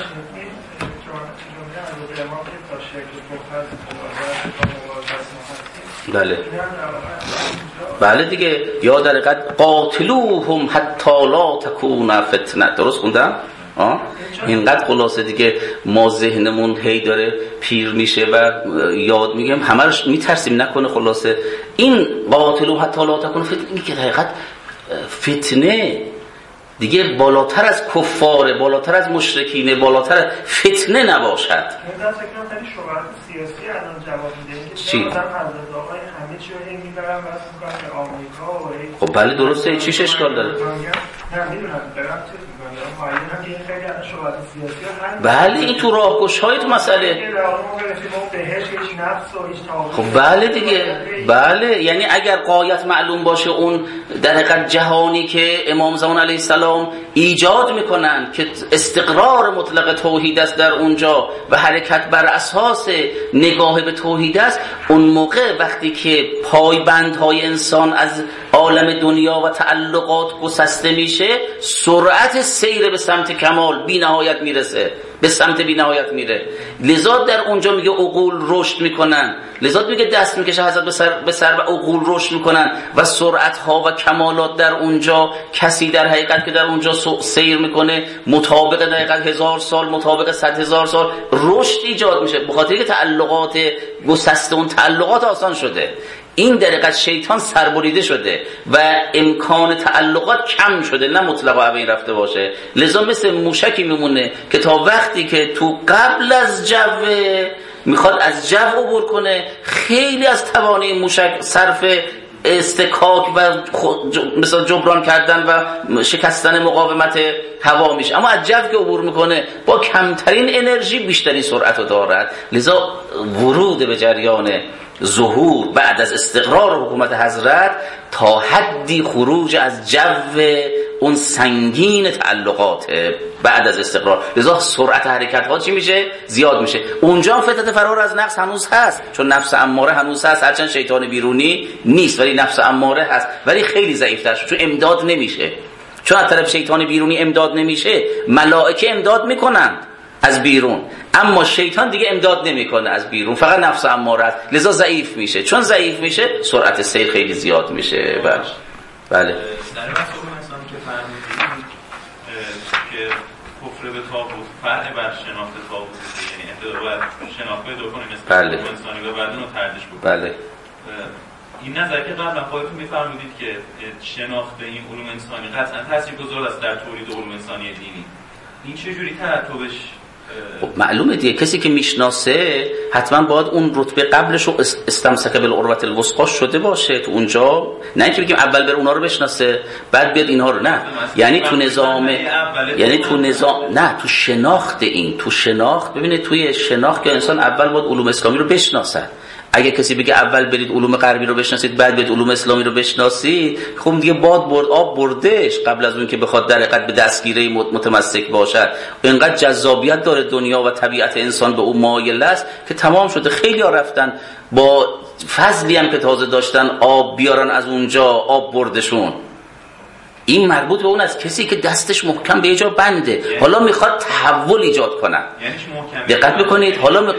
B: بله بله دیگه، یا در حقیقت قاتلوهم حتی لا تکون فتنه. درست خوندم؟ اینقدر خلاصه دیگه ما ذهنمون هی داره پیر میشه و یاد میگم همه رو میترسیم نکنه خلاصه این قاتلو حتی لا تکون فتنه، این که حقیقت فتنه دیگه بالاتر از کفاره، بالاتر از مشرکینه، بالاتر از فتنه نباشد.
F: من فکر کنم خیلی شبهات سیاسی الان جواب میده که
B: چی؟
F: مثلا حضرت آقای همه چی رو میبرن واسه میگن که آمریکا و
B: خب بله درسته، چیش اشکال داره؟
F: نه میدونم برام چه میگن پایینا که این خیلی الان شبهات سیاسی هست.
B: بله این تو راهگشای تو مسئله. خب بله دیگه، بله یعنی اگر غایت معلوم باشه اون در حقیقت جهانی که امام زمان علیه السلام ایجاد میکنن که استقرار مطلق توحید است در اونجا و حرکت بر اساس نگاه به توحید است، اون موقع وقتی که پایبندهای انسان از عالم دنیا و تعلقات گسسته میشه، سرعت سیر به سمت کمال بی نهایت میرسه، به سمت بی نهایت میره. لذا در اونجا میگه عقول رشد میکنن، لذا میگه دست میکشه حضرت به سر و عقول رشد میکنن و سرعت ها و کمالات در اونجا. کسی در حقیقت که در اونجا سیر میکنه مطابق در حقیقت 1000 سال، مطابق 100,000 سال رشد ایجاد میشه، به خاطر که تعلقات گسسته اون تعلقات آسان شده. این در حقیقت شیطان سربریده شده و امکان تعلقات کم شده، نه مطلقا ابین رفته باشه. لذا مثل موشکی میمونه که تا وقتی که تو قبل از جو میخواد از جو عبور کنه، خیلی از توانه موشک صرف استکاک و مثلا جبران کردن و شکستن مقاومت هوا میشه، اما از جو که عبور میکنه با کمترین انرژی بیشترین سرعت رو دارد. لذا ورود به جریان ظهور بعد از استقرار حکومت حضرت تا حدی خروج از جو اون سنگین تعلقات بعد از استقرار، لذا سرعت حرکت ها چی میشه؟ زیاد میشه. اونجا هم فتنه فرار از نفس هنوز هست، چون نفس اماره هنوز هست، هرچند شیطان بیرونی نیست ولی نفس اماره هست، ولی خیلی ضعیف‌تر شد چون امداد نمیشه. چون از طرف شیطان بیرونی امداد نمیشه، ملائکه امداد میکنن از بیرون، اما شیطان دیگه امداد نمیکنه از بیرون، فقط نفس اماره است، لذا ضعیف میشه. چون ضعیف میشه سرعت سیر خیلی زیاد میشه. بله
E: در مسئله انسان که فرمودید که کفر به طاغوت فرع بر شناخت طاغوت، یعنی ابتدا باید شناخت پیدا کنیم
B: بله.
E: انسانی و بعد اون رو تردش بکنیم.
B: بله.
E: این نظر که قبلا خودتون میفرمودید که شناخت این علوم انسانی قطعا تاثیرگذار است در تولید علوم انسانی دینی، این چجوری ترتبش؟
B: خب معلومه دیگه، کسی که میشناسه حتما باید اون رتبه قبلش رو استمسک بالعروة الوثقی شده باشه تو اونجا، نه اینکه بگیم اول بره اونا رو بشناسه بعد بیاد اینها رو، نه یعنی تو نظام، یعنی تو نظام، نه تو شناخت، این تو شناخت. ببینید توی شناخت که انسان اول باید علوم اسلامی رو بشناسه. اگه کسی بگه اول برید علوم غربی رو بشناسید بعد برید علوم اسلامی رو بشناسید، خب دیگه باد برد آب بردش قبل از اون که بخواد در حقیقت به دستگیره متمسک باشد. اینقدر جذابیت داره دنیا و طبیعت انسان به اون مایل است که تمام شده. خیلی ها رفتن با فضلی هم که تازه داشتن آب بیارن از اونجا، آب بردشون. این مربوط به اون از کسی که دستش محکم به جا بنده، حالا میخواد تحول ایجاد کنه. دقت بکنید، حالا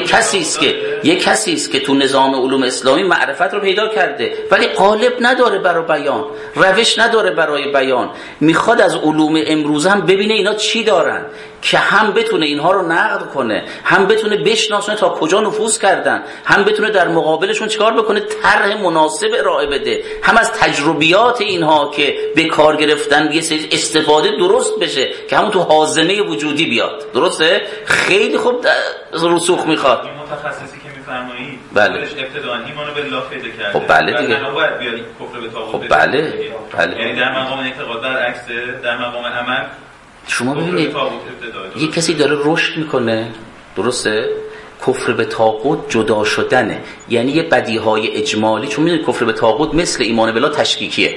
B: یک کسی است که تو نظام علوم اسلامی معرفت رو پیدا کرده ولی قالب نداره برای بیان، روش نداره برای بیان، میخواد از علوم امروز هم ببینه اینا چی دارن که هم بتونه اینها رو نقد کنه، هم بتونه بشناسونه تا کجا نفوذ کردن، هم بتونه در مقابلشون چیکار بکنه، طرح مناسب ارائه بده، هم از تجربیات اینها که به کار گرفتن یه سری استفاده درست بشه که همون تو حازمه وجودی بیاد. درسته؟ خیلی خوب رسوخ میخواد.
E: این متخصصی که میفرمایید
B: بله.
E: ابتداً ایمان بالله پیدا کرده.
B: خب بله دیگه.
E: باید بیاری کفر به طاغوت.
B: خب بله. بله.
E: یعنی در مقام اعتقاد برعکس، در مقام عمل
B: شما ببینید یه کسی داره رشد میکنه، درسته؟ کفر به طاغوت جدا شدنه، یعنی یه بدیهای اجمالی. چون میدونید کفر به طاغوت مثل ایمان بالله تشکیکیه.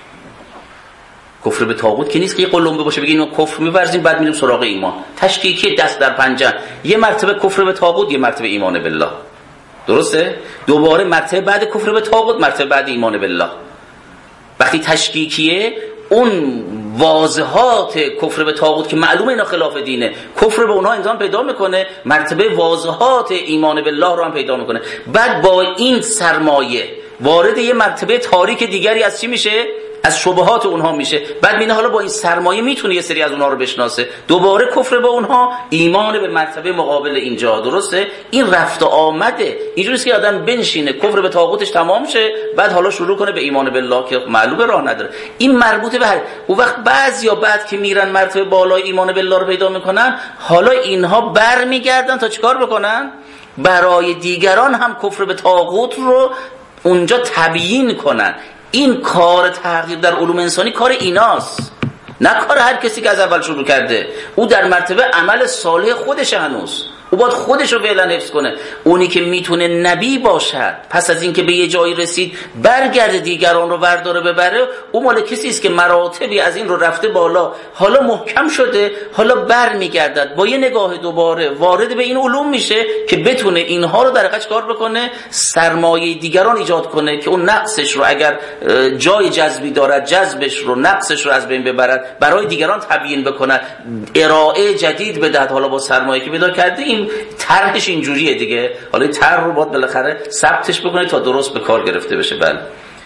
B: کفر به طاغوت که نیست که یه قلمبه باشه بگین اینو کفر می‌ورزیم بعد میریم سراغ ایمان. تشکیکی، دست در پنجه، یه مرتبه کفر به طاغوت، یه مرتبه ایمان بالله. درسته؟ دوباره مرتبه بعد کفر به طاغوت، مرتبه بعد ایمان بالله. وقتی تشکیکیه، اون واضحات کفر به طاغوت که معلومه اینا خلاف دینه، کفر به اونها انسان پیدا میکنه، مرتبه واضحات ایمان بالله رو هم پیدا میکنه. بعد با این سرمایه وارد یه مرتبه تاریک دیگری از چی میشه؟ از شبهات اونها میشه. بعد میبینه حالا با این سرمایه میتونه یه سری از اونها رو بشناسه، دوباره کفر به اونها، ایمان به مرتبه مقابل اینجا. درسته؟ این رفت و آمده. اینجوریه که آدم بنشینه کفر به طاغوتش تمام شه، بعد حالا شروع کنه به ایمان بالله که معلومه راه نداره. این مربوطه به اون وقت بعضیا بعد که میرن مرتبه بالای ایمان بالله رو پیدا میکنن، حالا اینها برمیگردن تا چیکار بکنن؟ برای دیگران هم کفر به طاغوت رو اونجا تبیین کنن. این کار تغییر در علوم انسانی کار ایناست، نه کار هر کسی که از اول شروع کرده. او در مرتبه عمل صالح خودش، هنوز او باید خودش رو فعلا حفظ کنه. اونی که میتونه نبی باشد پس از اینکه به یه جایی رسید برگرده دیگران رو برداره ببره، او مال کسی است که مراتبی از این رو رفته بالا، حالا محکم شده، حالا برمیگردد با یه نگاه دوباره وارد به این علوم میشه که بتونه اینها رو در حقیقت کار بکنه، سرمایه دیگران ایجاد کنه که اون نقصش رو اگر جای جذبی دارد جذبش رو، نقصش رو از بین ببرد، برای دیگران تبیین بکنه، ارائه جدید بدهد. حالا با سرمایه که پیدا کرده این طرحش اینجوریه دیگه، حالا این طرح رو باید بالاخره ثبتش بکنه تا درست به کار گرفته بشه. بله،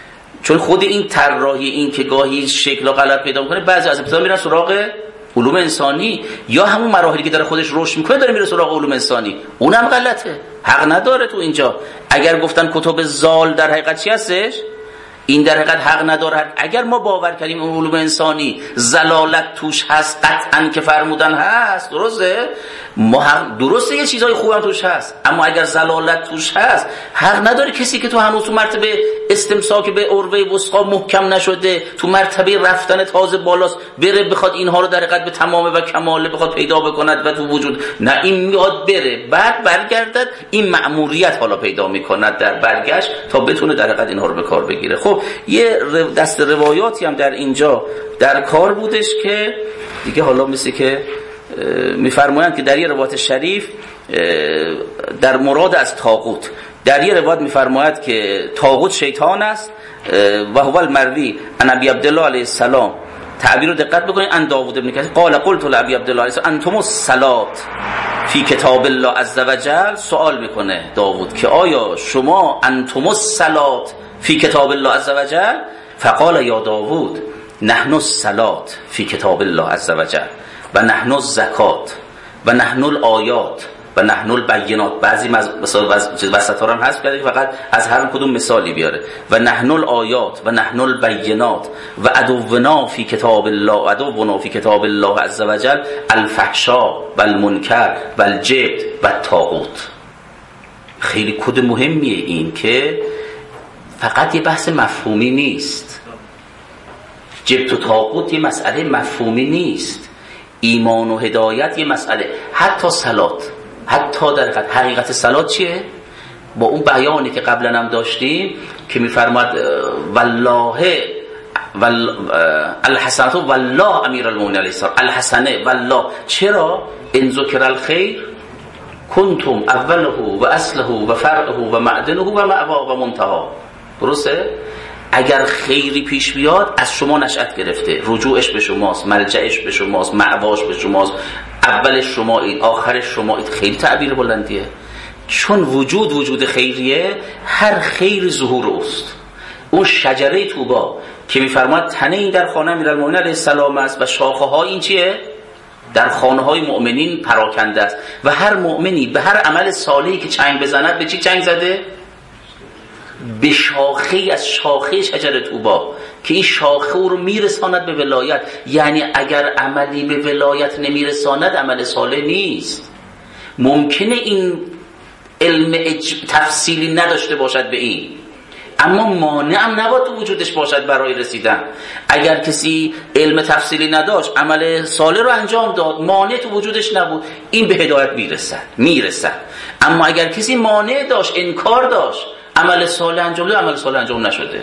B: چون خود این طراحی این که گاهی شکل و غلط پیدا میکنه، بعضی از ابتدا میرن سراغ علوم انسانی یا همون مراحلی که داره خودش رشد میکنه داره میره سراغ علوم انسانی، اونم غلطه، حق نداره تو اینجا. اگر گفتن کتب زال در حقیقت چی هستش؟ این در حقیقت حق نداره. اگر ما باور کردیم اون علوم انسانی زلالت توش هست، قطعا که فرمودن هست، درسته؟ درسته یه چیزای خوبم توش هست، اما اگر زلالت توش هست حق نداره کسی که تو هنوز تو مرتبه استمساک به عروه وثقا محکم نشده، تو مرتبه رفتن تازه بالاست، بره بخواد اینها رو در حقیقت به تمام و کمال بخواد پیدا بکند و تو وجود، نه، این میاد بره بعد برگردد، این مأموریت حالا پیدا میکند در برگشت تا بتونه در حقیقت اینها رو به کار بگیره. خب یه دست روایاتی هم در اینجا در کار بودش که دیگه حالا مثل که میفرمایند که در یه روایت شریف در مراد از طاغوت، در یه روایت میفرماید که طاغوت شیطان است و هو المروی عن ابی عبدالله علیه السلام. تعبیر رو دقت بکنید. ان داوود ابن کثیر قال قلت لابی عبدالله علیه السلام انتم الصلات فی کتاب الله عز وجل. سوال میکنه داوود که آیا شما انتم الصلات فی کتاب الله عز وجل؟ فقال یا داوود نحن الصلات فی کتاب الله عز وجل و نحن الزکات و نحن الآیات و نحن البینات. بعضی وسطا هم حذف کرده فقط از هر کدوم مثالی بیاره. و نحن الآیات و نحن البینات و عدونا فی کتاب الله و عدونا فی کتاب الله عز وجل الفحشاء و المنکر و الجبت و الطاغوت. خیلی کد مهمیه این که فقط یه بحث مفهومی نیست. جبت و طاغوت یه مسئله مفهومی نیست. ایمان و هدایت یه مسئله، حتی صلات، حتی در حقیقت صلات چیه؟ با اون بیانی که قبلا هم داشتیم که میفرماد والله الحسنات والله امیر المؤمنین علیه السلام، الحسنه والله. چرا؟ ان ذکر الخیر کنتم اوله و اصله و فرعه و معدنه و مأوا و منتها. درسته؟ اگر خیری پیش بیاد از شما نشأت گرفته، رجوعش به شماست، ملجأش به شماست، مأواش به شماست، اولش شمایید، آخرش شمایید. خیلی تعبیر بلندیه، چون وجود خیریه، هر خیر ظهور اوست. اون شجره طوبا که میفرماد تنه این در خانه امیرالمومنین علیه السلام است و شاخه ها این چیه؟ در خانه های مؤمنین پراکنده است. و هر مؤمنی به هر عمل صالحی که چنگ بزند، به چی چنگ زده؟ به شاخه از شاخه شجره طوبا که این شاخه او رو میرساند به ولایت. یعنی اگر عملی به ولایت نمیرساند عمل صالح نیست. ممکنه این علم تفصیلی نداشته باشد به این، اما مانع هم نباید تو وجودش باشد برای رسیدن. اگر کسی علم تفصیلی نداشت عمل صالح رو انجام داد، مانع تو وجودش نبود، این به هدایت میرسد. اما اگر کسی مانع داشت، انکار داشت، عمل صالح انجام داد، عمل صالح انجام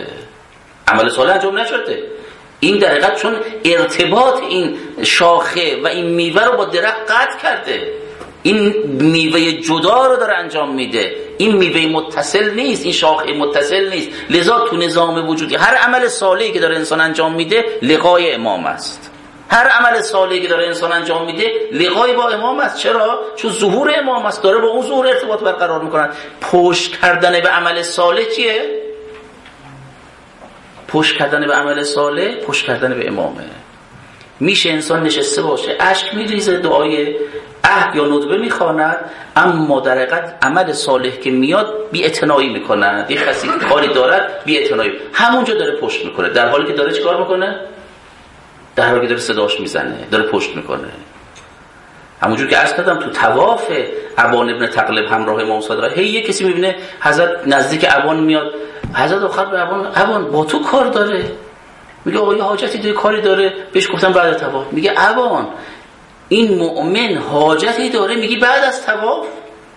B: نشده. این در حقیقت چون ارتباط این شاخه و این میوه رو با درخت قطع کرده، این میوه جدا رو داره انجام میده، این میوه متصل نیست، این شاخه متصل نیست. لذا تو نظام وجودی هر عمل صالحی که داره انسان انجام میده لقای امام است. هر عمل صالحی که داره انسان انجام میده لقای با امام است. چرا؟ چون ظهور امام است، داره با اون ظهور ارتباط برقرار میکنن. پشت کردن به عمل صالح چیه؟ پشت کردن به عمل صالح پشت کردن به امامه. میشه انسان نشسته باشه اشک میریزه دعای عهد یا ندبه میخواند، اما در حقیقت عمل صالح که میاد بی‌اعتنایی میکنه. یه کسی کاری دارد بی‌اعتنایی همونجا داره پشت میکنه، در حالی که داره چیکار میکنه؟ در حالی که داره صداش میزنه، داره پشت میکنه. همونجور که عرض کردم تو طواف ابان ابن تغلب همراه امام صادق، هی یه کسی میبینه حضرت نزدیک ابان میاد، حضرت آخر به ابان با تو کار داره، میگه آقا یه حاجتی داره کاری داره، بهش گفتم بعد طواف، میگه ابان این مؤمن حاجتی داره، میگی بعد از طواف؟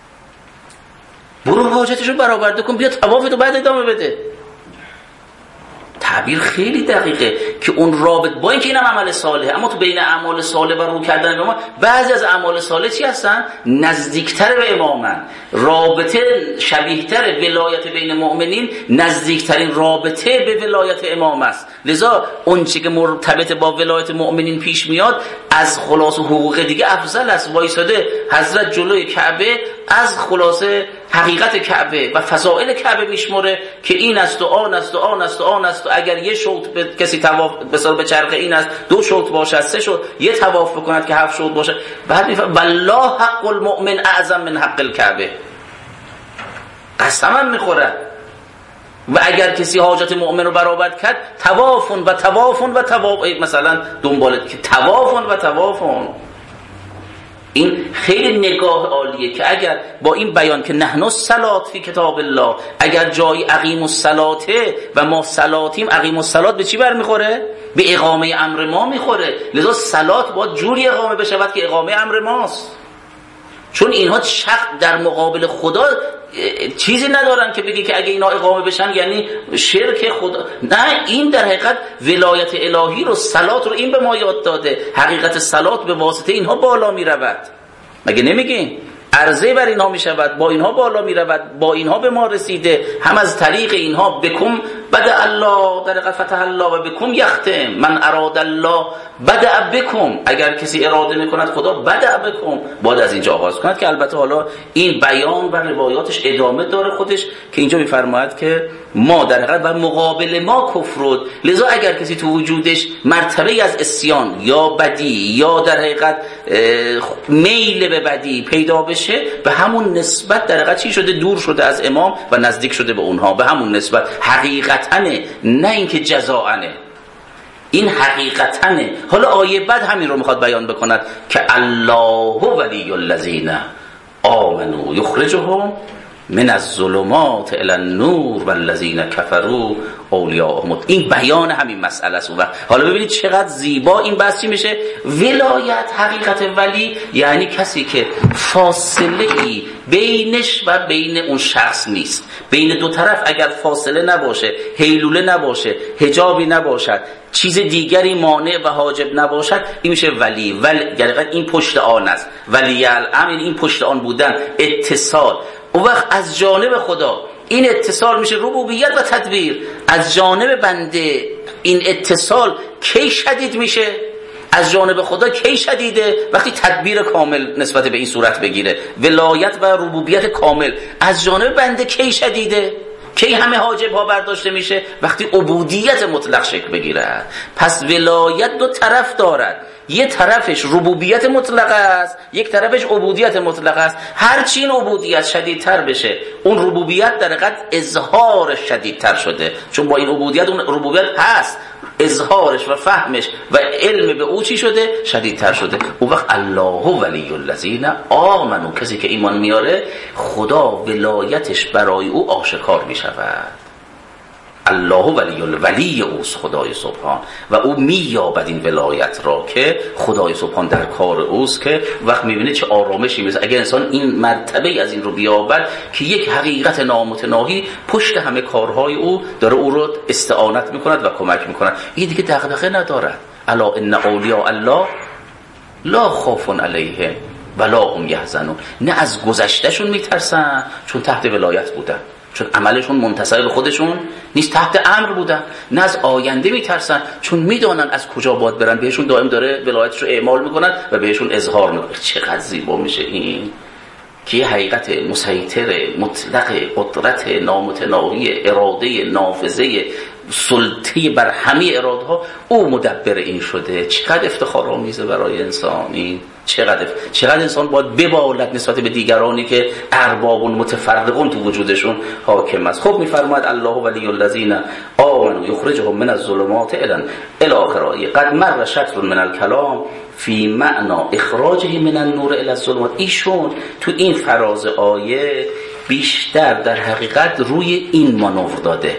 B: برو حاجتشو برآورده کن، بیا طوافتو بعد ادامه بده. تعبیر خیلی دقیقه که اون رابط با اینکه اینم عمل صالحه، اما تو بین اعمال صالح و رو کردن به امام بعضی از اعمال صالح چی هستن؟ نزدیکتر به امامن، رابطه شبیهتر ولایت بین مؤمنین نزدیکترین رابطه به ولایت امام است. لذا اون چیزی که مرتبط با ولایت مؤمنین پیش میاد از خلاص حقوق دیگه افضل است. وایساده حضرت جلوی کعبه از خلاصه حقیقت کعبه و فضائل کعبه میشمره که این است و آن است و آن است و آن است، و اگر یه شوط به کسی طواف بسار به چرخ این است، 2 شوط باشه، 3 شوط، یه طواف بکند که 7 شوط باشه. بعد میفهم والله حق المؤمن اعظم من حق الکعبه، قسمم میخوره. و اگر کسی حاجت مؤمن رو برآورد کرد، طوافون و طوافون و طواف، مثلا دنبالت که طوافون و طوافون. این خیلی نگاه عالیه که اگر با این بیان که نحن الصلات فی کتاب الله، اگر جای اقیم الصلات و ما صلاتیم، اقیم الصلات به چی برمیخوره؟ به اقامه امر ما میخوره. لذا صلات باید جوری اقامه بشود که اقامه امر ماست، چون اینها شق در مقابل خدا چیزی ندارن که بگی که اگه اینا اقامه بشن یعنی شرک خدا. نه، این در حقیقت ولایت الهی رو، صلات رو این به ما یاد داده. حقیقت صلات به واسطه اینها بالا می رود، مگه نمیگین؟ عرضه بر اینها می شود، با اینها بالا می رود، با اینها به ما رسیده. هم از طریق اینها بکم بدأ الله، در حقیقت فتح الله و بکم یختم. من اراد الله بدأ بکم، اگر کسی اراده میکند خدا بدأ بکم، باید از اینجا آغاز کند. که البته حالا این بیان و روایاتش ادامه داره خودش، که اینجا میفرماید که ما در حقیقت و مقابل ما کفرود. لذا اگر کسی تو وجودش مرتبه از عصیان یا بدی یا در حقیقت میل به بدی پیدا بشه، به همون نسبت در حقیقت چی شده؟ دور شده از امام و نزدیک شده به اونها. به همون نسبت حقیقتنه، نه اینکه جزاءنه، این حقیقتنه. حالا آیه بعد همین رو میخواد بیان بکند که الله ولی الذین آمنوا یخرجهم من الظلمات الی النور والذین کفروا اولیاءهم. این بیان همین مسئله است. و حالا ببینید چقدر زیبا این بحث میشه. ولایت، حقیقت ولی یعنی کسی که فاصله ای بینش و بین اون شخص نیست. بین دو طرف اگر فاصله نباشه، حیلوله نباشه، حجابی نباشد، چیز دیگری مانع و حاجب نباشد، این میشه ولی. یعنی این پشت آن است. ولی الامر این پشت آن بودن، اتصال. اون وقت از جانب خدا این اتصال میشه ربوبیت و تدبیر. از جانب بنده این اتصال کی شدید میشه؟ از جانب خدا کی شدیده؟ وقتی تدبیر کامل نسبت به این صورت بگیره، ولایت و ربوبیت کامل. از جانب بنده کی شدیده؟ کی همه حاجب ها برداشته میشه؟ وقتی عبودیت مطلق شکل بگیره. پس ولایت 2 طرف دارد، یه طرفش ربوبیت مطلق است، یک طرفش عبودیت مطلق است. هرچی این عبودیت شدیدتر بشه، اون ربوبیت در حقیقت اظهارش شدیدتر شده، چون با این عبودیت اون ربوبیت هست، اظهارش و فهمش و علم به او چی شده؟ شدیدتر شده. اون وقت الله ولی الذین آمنوا، کسی که ایمان میاره خدا ولایتش برای او آشکار میشود. الله ولی اوست، خدای سبحان، و او مییابد این ولایت را که خدای سبحان در کار اوست. که وقت میبینه چه آرامشی میرسه اگه انسان این مرتبه از این رو بیابد که یک حقیقت نامتناهی پشت همه کارهای او داره او رو استعانت میکند و کمک میکند. این دیگه دغدغه ندارد. الا ان اولیاء الله لا خوف علیهم ولا هم یحزنون. نه از گذشتهشون میترسن چون تحت ولایت بودن، چون عملشون منتصب به خودشون نیست، تحت امر بودن. نه از آینده میترسن چون میدونن از کجا باید برن، بهشون دائم داره ولایتش رو اعمال میکنن و بهشون اظهار میکنن. چقدر زیبا میشه این که یه حقیقت مسیطر مطلق، قدرت نامتناهی، اراده نافذه سلطه بر همه ارادها، او مدبر این شده. چقدر افتخارآمیزه برای انسانی، چقدر انسان باید ببالد نسبت به دیگرانی که ارباب متفرقون تو وجودشون حاکم است. خب میفرماید الله ولی الذین آمنوا یخرجهم من الظلمات الی آخر. قد مر شطر من الکلام فی معنا اخراجه من النور الی الظلمات. ایشون تو این فراز آیه بیشتر در حقیقت روی این مانور داده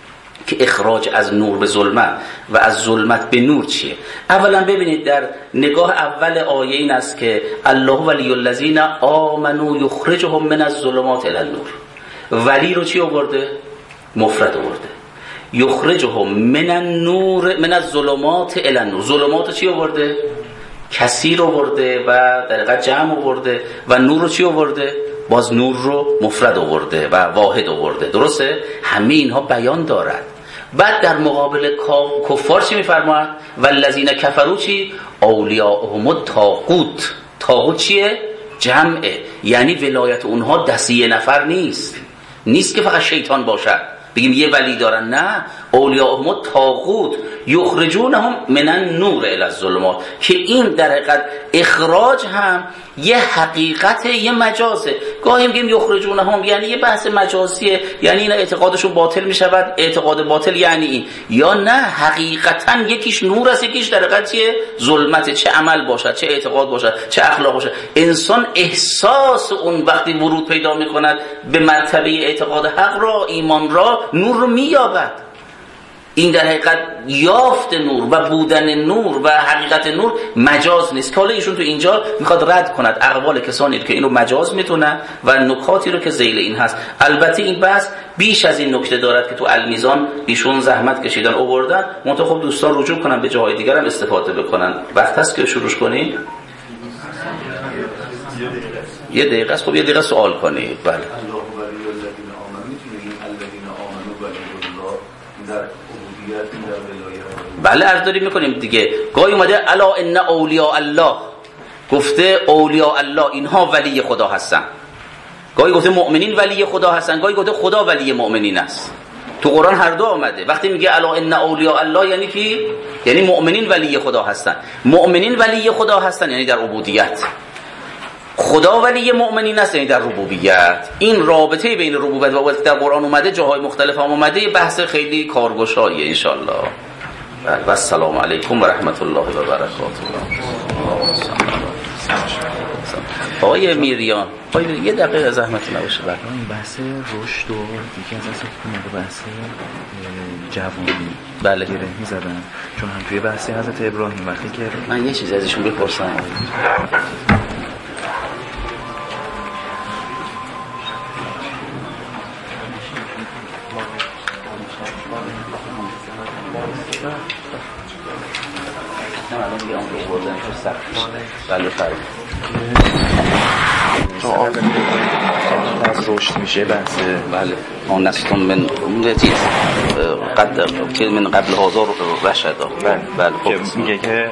B: که اخراج از نور به ظلمت و از ظلمت به نور چیه. اولا ببینید در نگاه اول آیه این است که الله ولی الذین آمنوا یخرجهم من الظلمات الی النور. ولی رو چی آورده؟ مفرد آورده. یخرجهم من النور من الظلمات الی النور. ظلمات چی آورده؟ کثیر آورده و در حقیقت جمع آورده. و نور رو چی آورده؟ باز نور رو مفرد آورده و واحد آورده. درسته؟ همه اینها بیان دارد. بعد در مقابل کفار چی میفرماید؟ والذین کفروا چی؟ اولیاءهم الطاغوت. طاغوت چیه؟ جمعه، یعنی ولایت اونها دست یه نفر نیست که فقط شیطان باشد بگیم یه ولی دارن. نه، اولیاءهم الطاغوت یخرجونهم من النور الی الظلمات، که این در حقیقت اخراج هم یه حقیقت یه مجازه. گاهی میگیم یخرجونهم یعنی یه بحث مجازیه، یعنی اینا اعتقادشون باطل میشود. اعتقاد باطل یعنی این، یا نه حقیقتا یکیش نور است یکیش در حقیقت چیه؟ ظلمت. چه عمل باشد، چه اعتقاد باشد، چه اخلاق باشد، انسان احساس اون وقتی ورود پیدا میکند به مرتبه اعتقاد حق را، ایمان را، نور رو مییابد. این در حقیقت یافت نور و بودن نور و حقیقت نور مجاز نیست که حالا ایشون تو اینجا میخواد رد کند اقوال کسانی که اینو مجاز میتونن و نکاتی رو که ذیل این هست. البته این بحث بیش از این نکته دارد که تو المیزان ایشون زحمت کشیدن آوردن. منتها خب دوستان رجوع کنن به جاهای دیگر هم استفاده بکنن. وقت هست که شروع کنید؟ یه دقیقه است. خب یه دقیقه سوال کنید. بله. بله عرض داریم میکنیم دیگه. گاهی اومده الا ان اولیاء الله، گفته اولیاء الله اینها ولی خدا هستن. گاهی گفته مؤمنین ولی خدا هستن، گاهی گفته خدا ولی مؤمنین است. تو قرآن هر دو آمده. وقتی میگه الا ان اولیاء الله یعنی کی؟ یعنی مؤمنین ولی خدا هستن. مؤمنین ولی خدا هستن یعنی در عبودیت. خدا ولی مؤمنین است یعنی در ربوبیت. این رابطه بین ربوبیت و عبودیت در قرآن اومده، جاهای مختلف هم اومده. بحث خیلی کارگشاییه ان شاء الله. و السلام علیکم و رحمت الله و برکاته. آقای میریان یه دقیقه زحمت نباشه.
G: این بحث رشد و دیگه از اصلا که بحث جوانی
B: بله
G: گره می‌زدن، چون هم توی بحث حضرت ابراهیم وقتی که
B: من یه چیزی ازشون بپرسم. بله فرق
G: از رشد میشه بحث.
B: بله اون نستم من چیز من قبل هزار رشد. بله
G: خب میگه که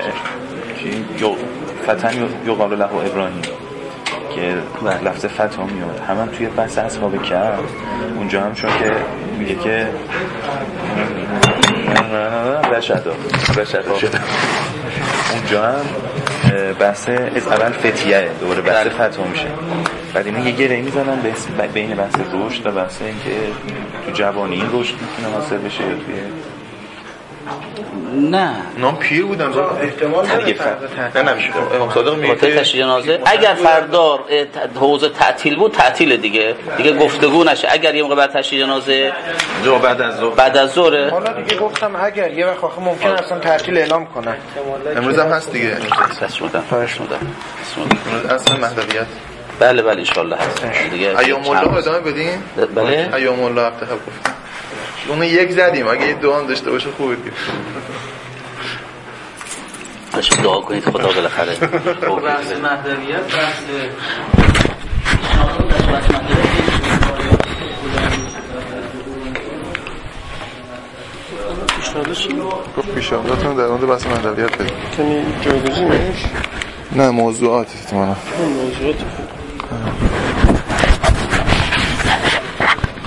G: فتن یقال له ابراهیم که لفظ فتا میاد همان توی بحث اصحاب کهف اونجا هم، چون که میگه که رشد اونجا هم بحث از اول فتیه دوباره بحث فتا میشه. بعد اینا یه گره میزنن بین بحث رشد و بحث این که تو جوانی این رشد میتونه حاصل بشه یا توی
B: نه
D: پیر بودن احتمال نه نمیشه. امام صادق میگه
B: تشییع جنازه اگر فردار حوزه تعطیل بود تعطیل دیگه گفتگو نشه. اگر یه موقع بعد تشییع جنازه
D: جو بعد از ظهر
F: حالا دیگه گفتم اگر یه وقت ممکن اصلا تعطیل اعلام کنن.
D: امروز هم هست دیگه.
B: شدن
D: اصلا مهدویت.
B: بله ان شاء الله هست دیگه.
D: ایام الله ادامه بدین.
B: بله
D: ایام الله انتخاب گفتم اون یک زدیم. اگه یه دعا داشته باشه خوبه دیگه.
B: باشه دعا کنید خدا بالاخره
C: بحث مهدویت
D: پیشنهاداتون در مورد بحث مهدویت بدید.
F: کنی جایگزینش؟
D: نه موضوعات احتمالاً.
F: موضوعات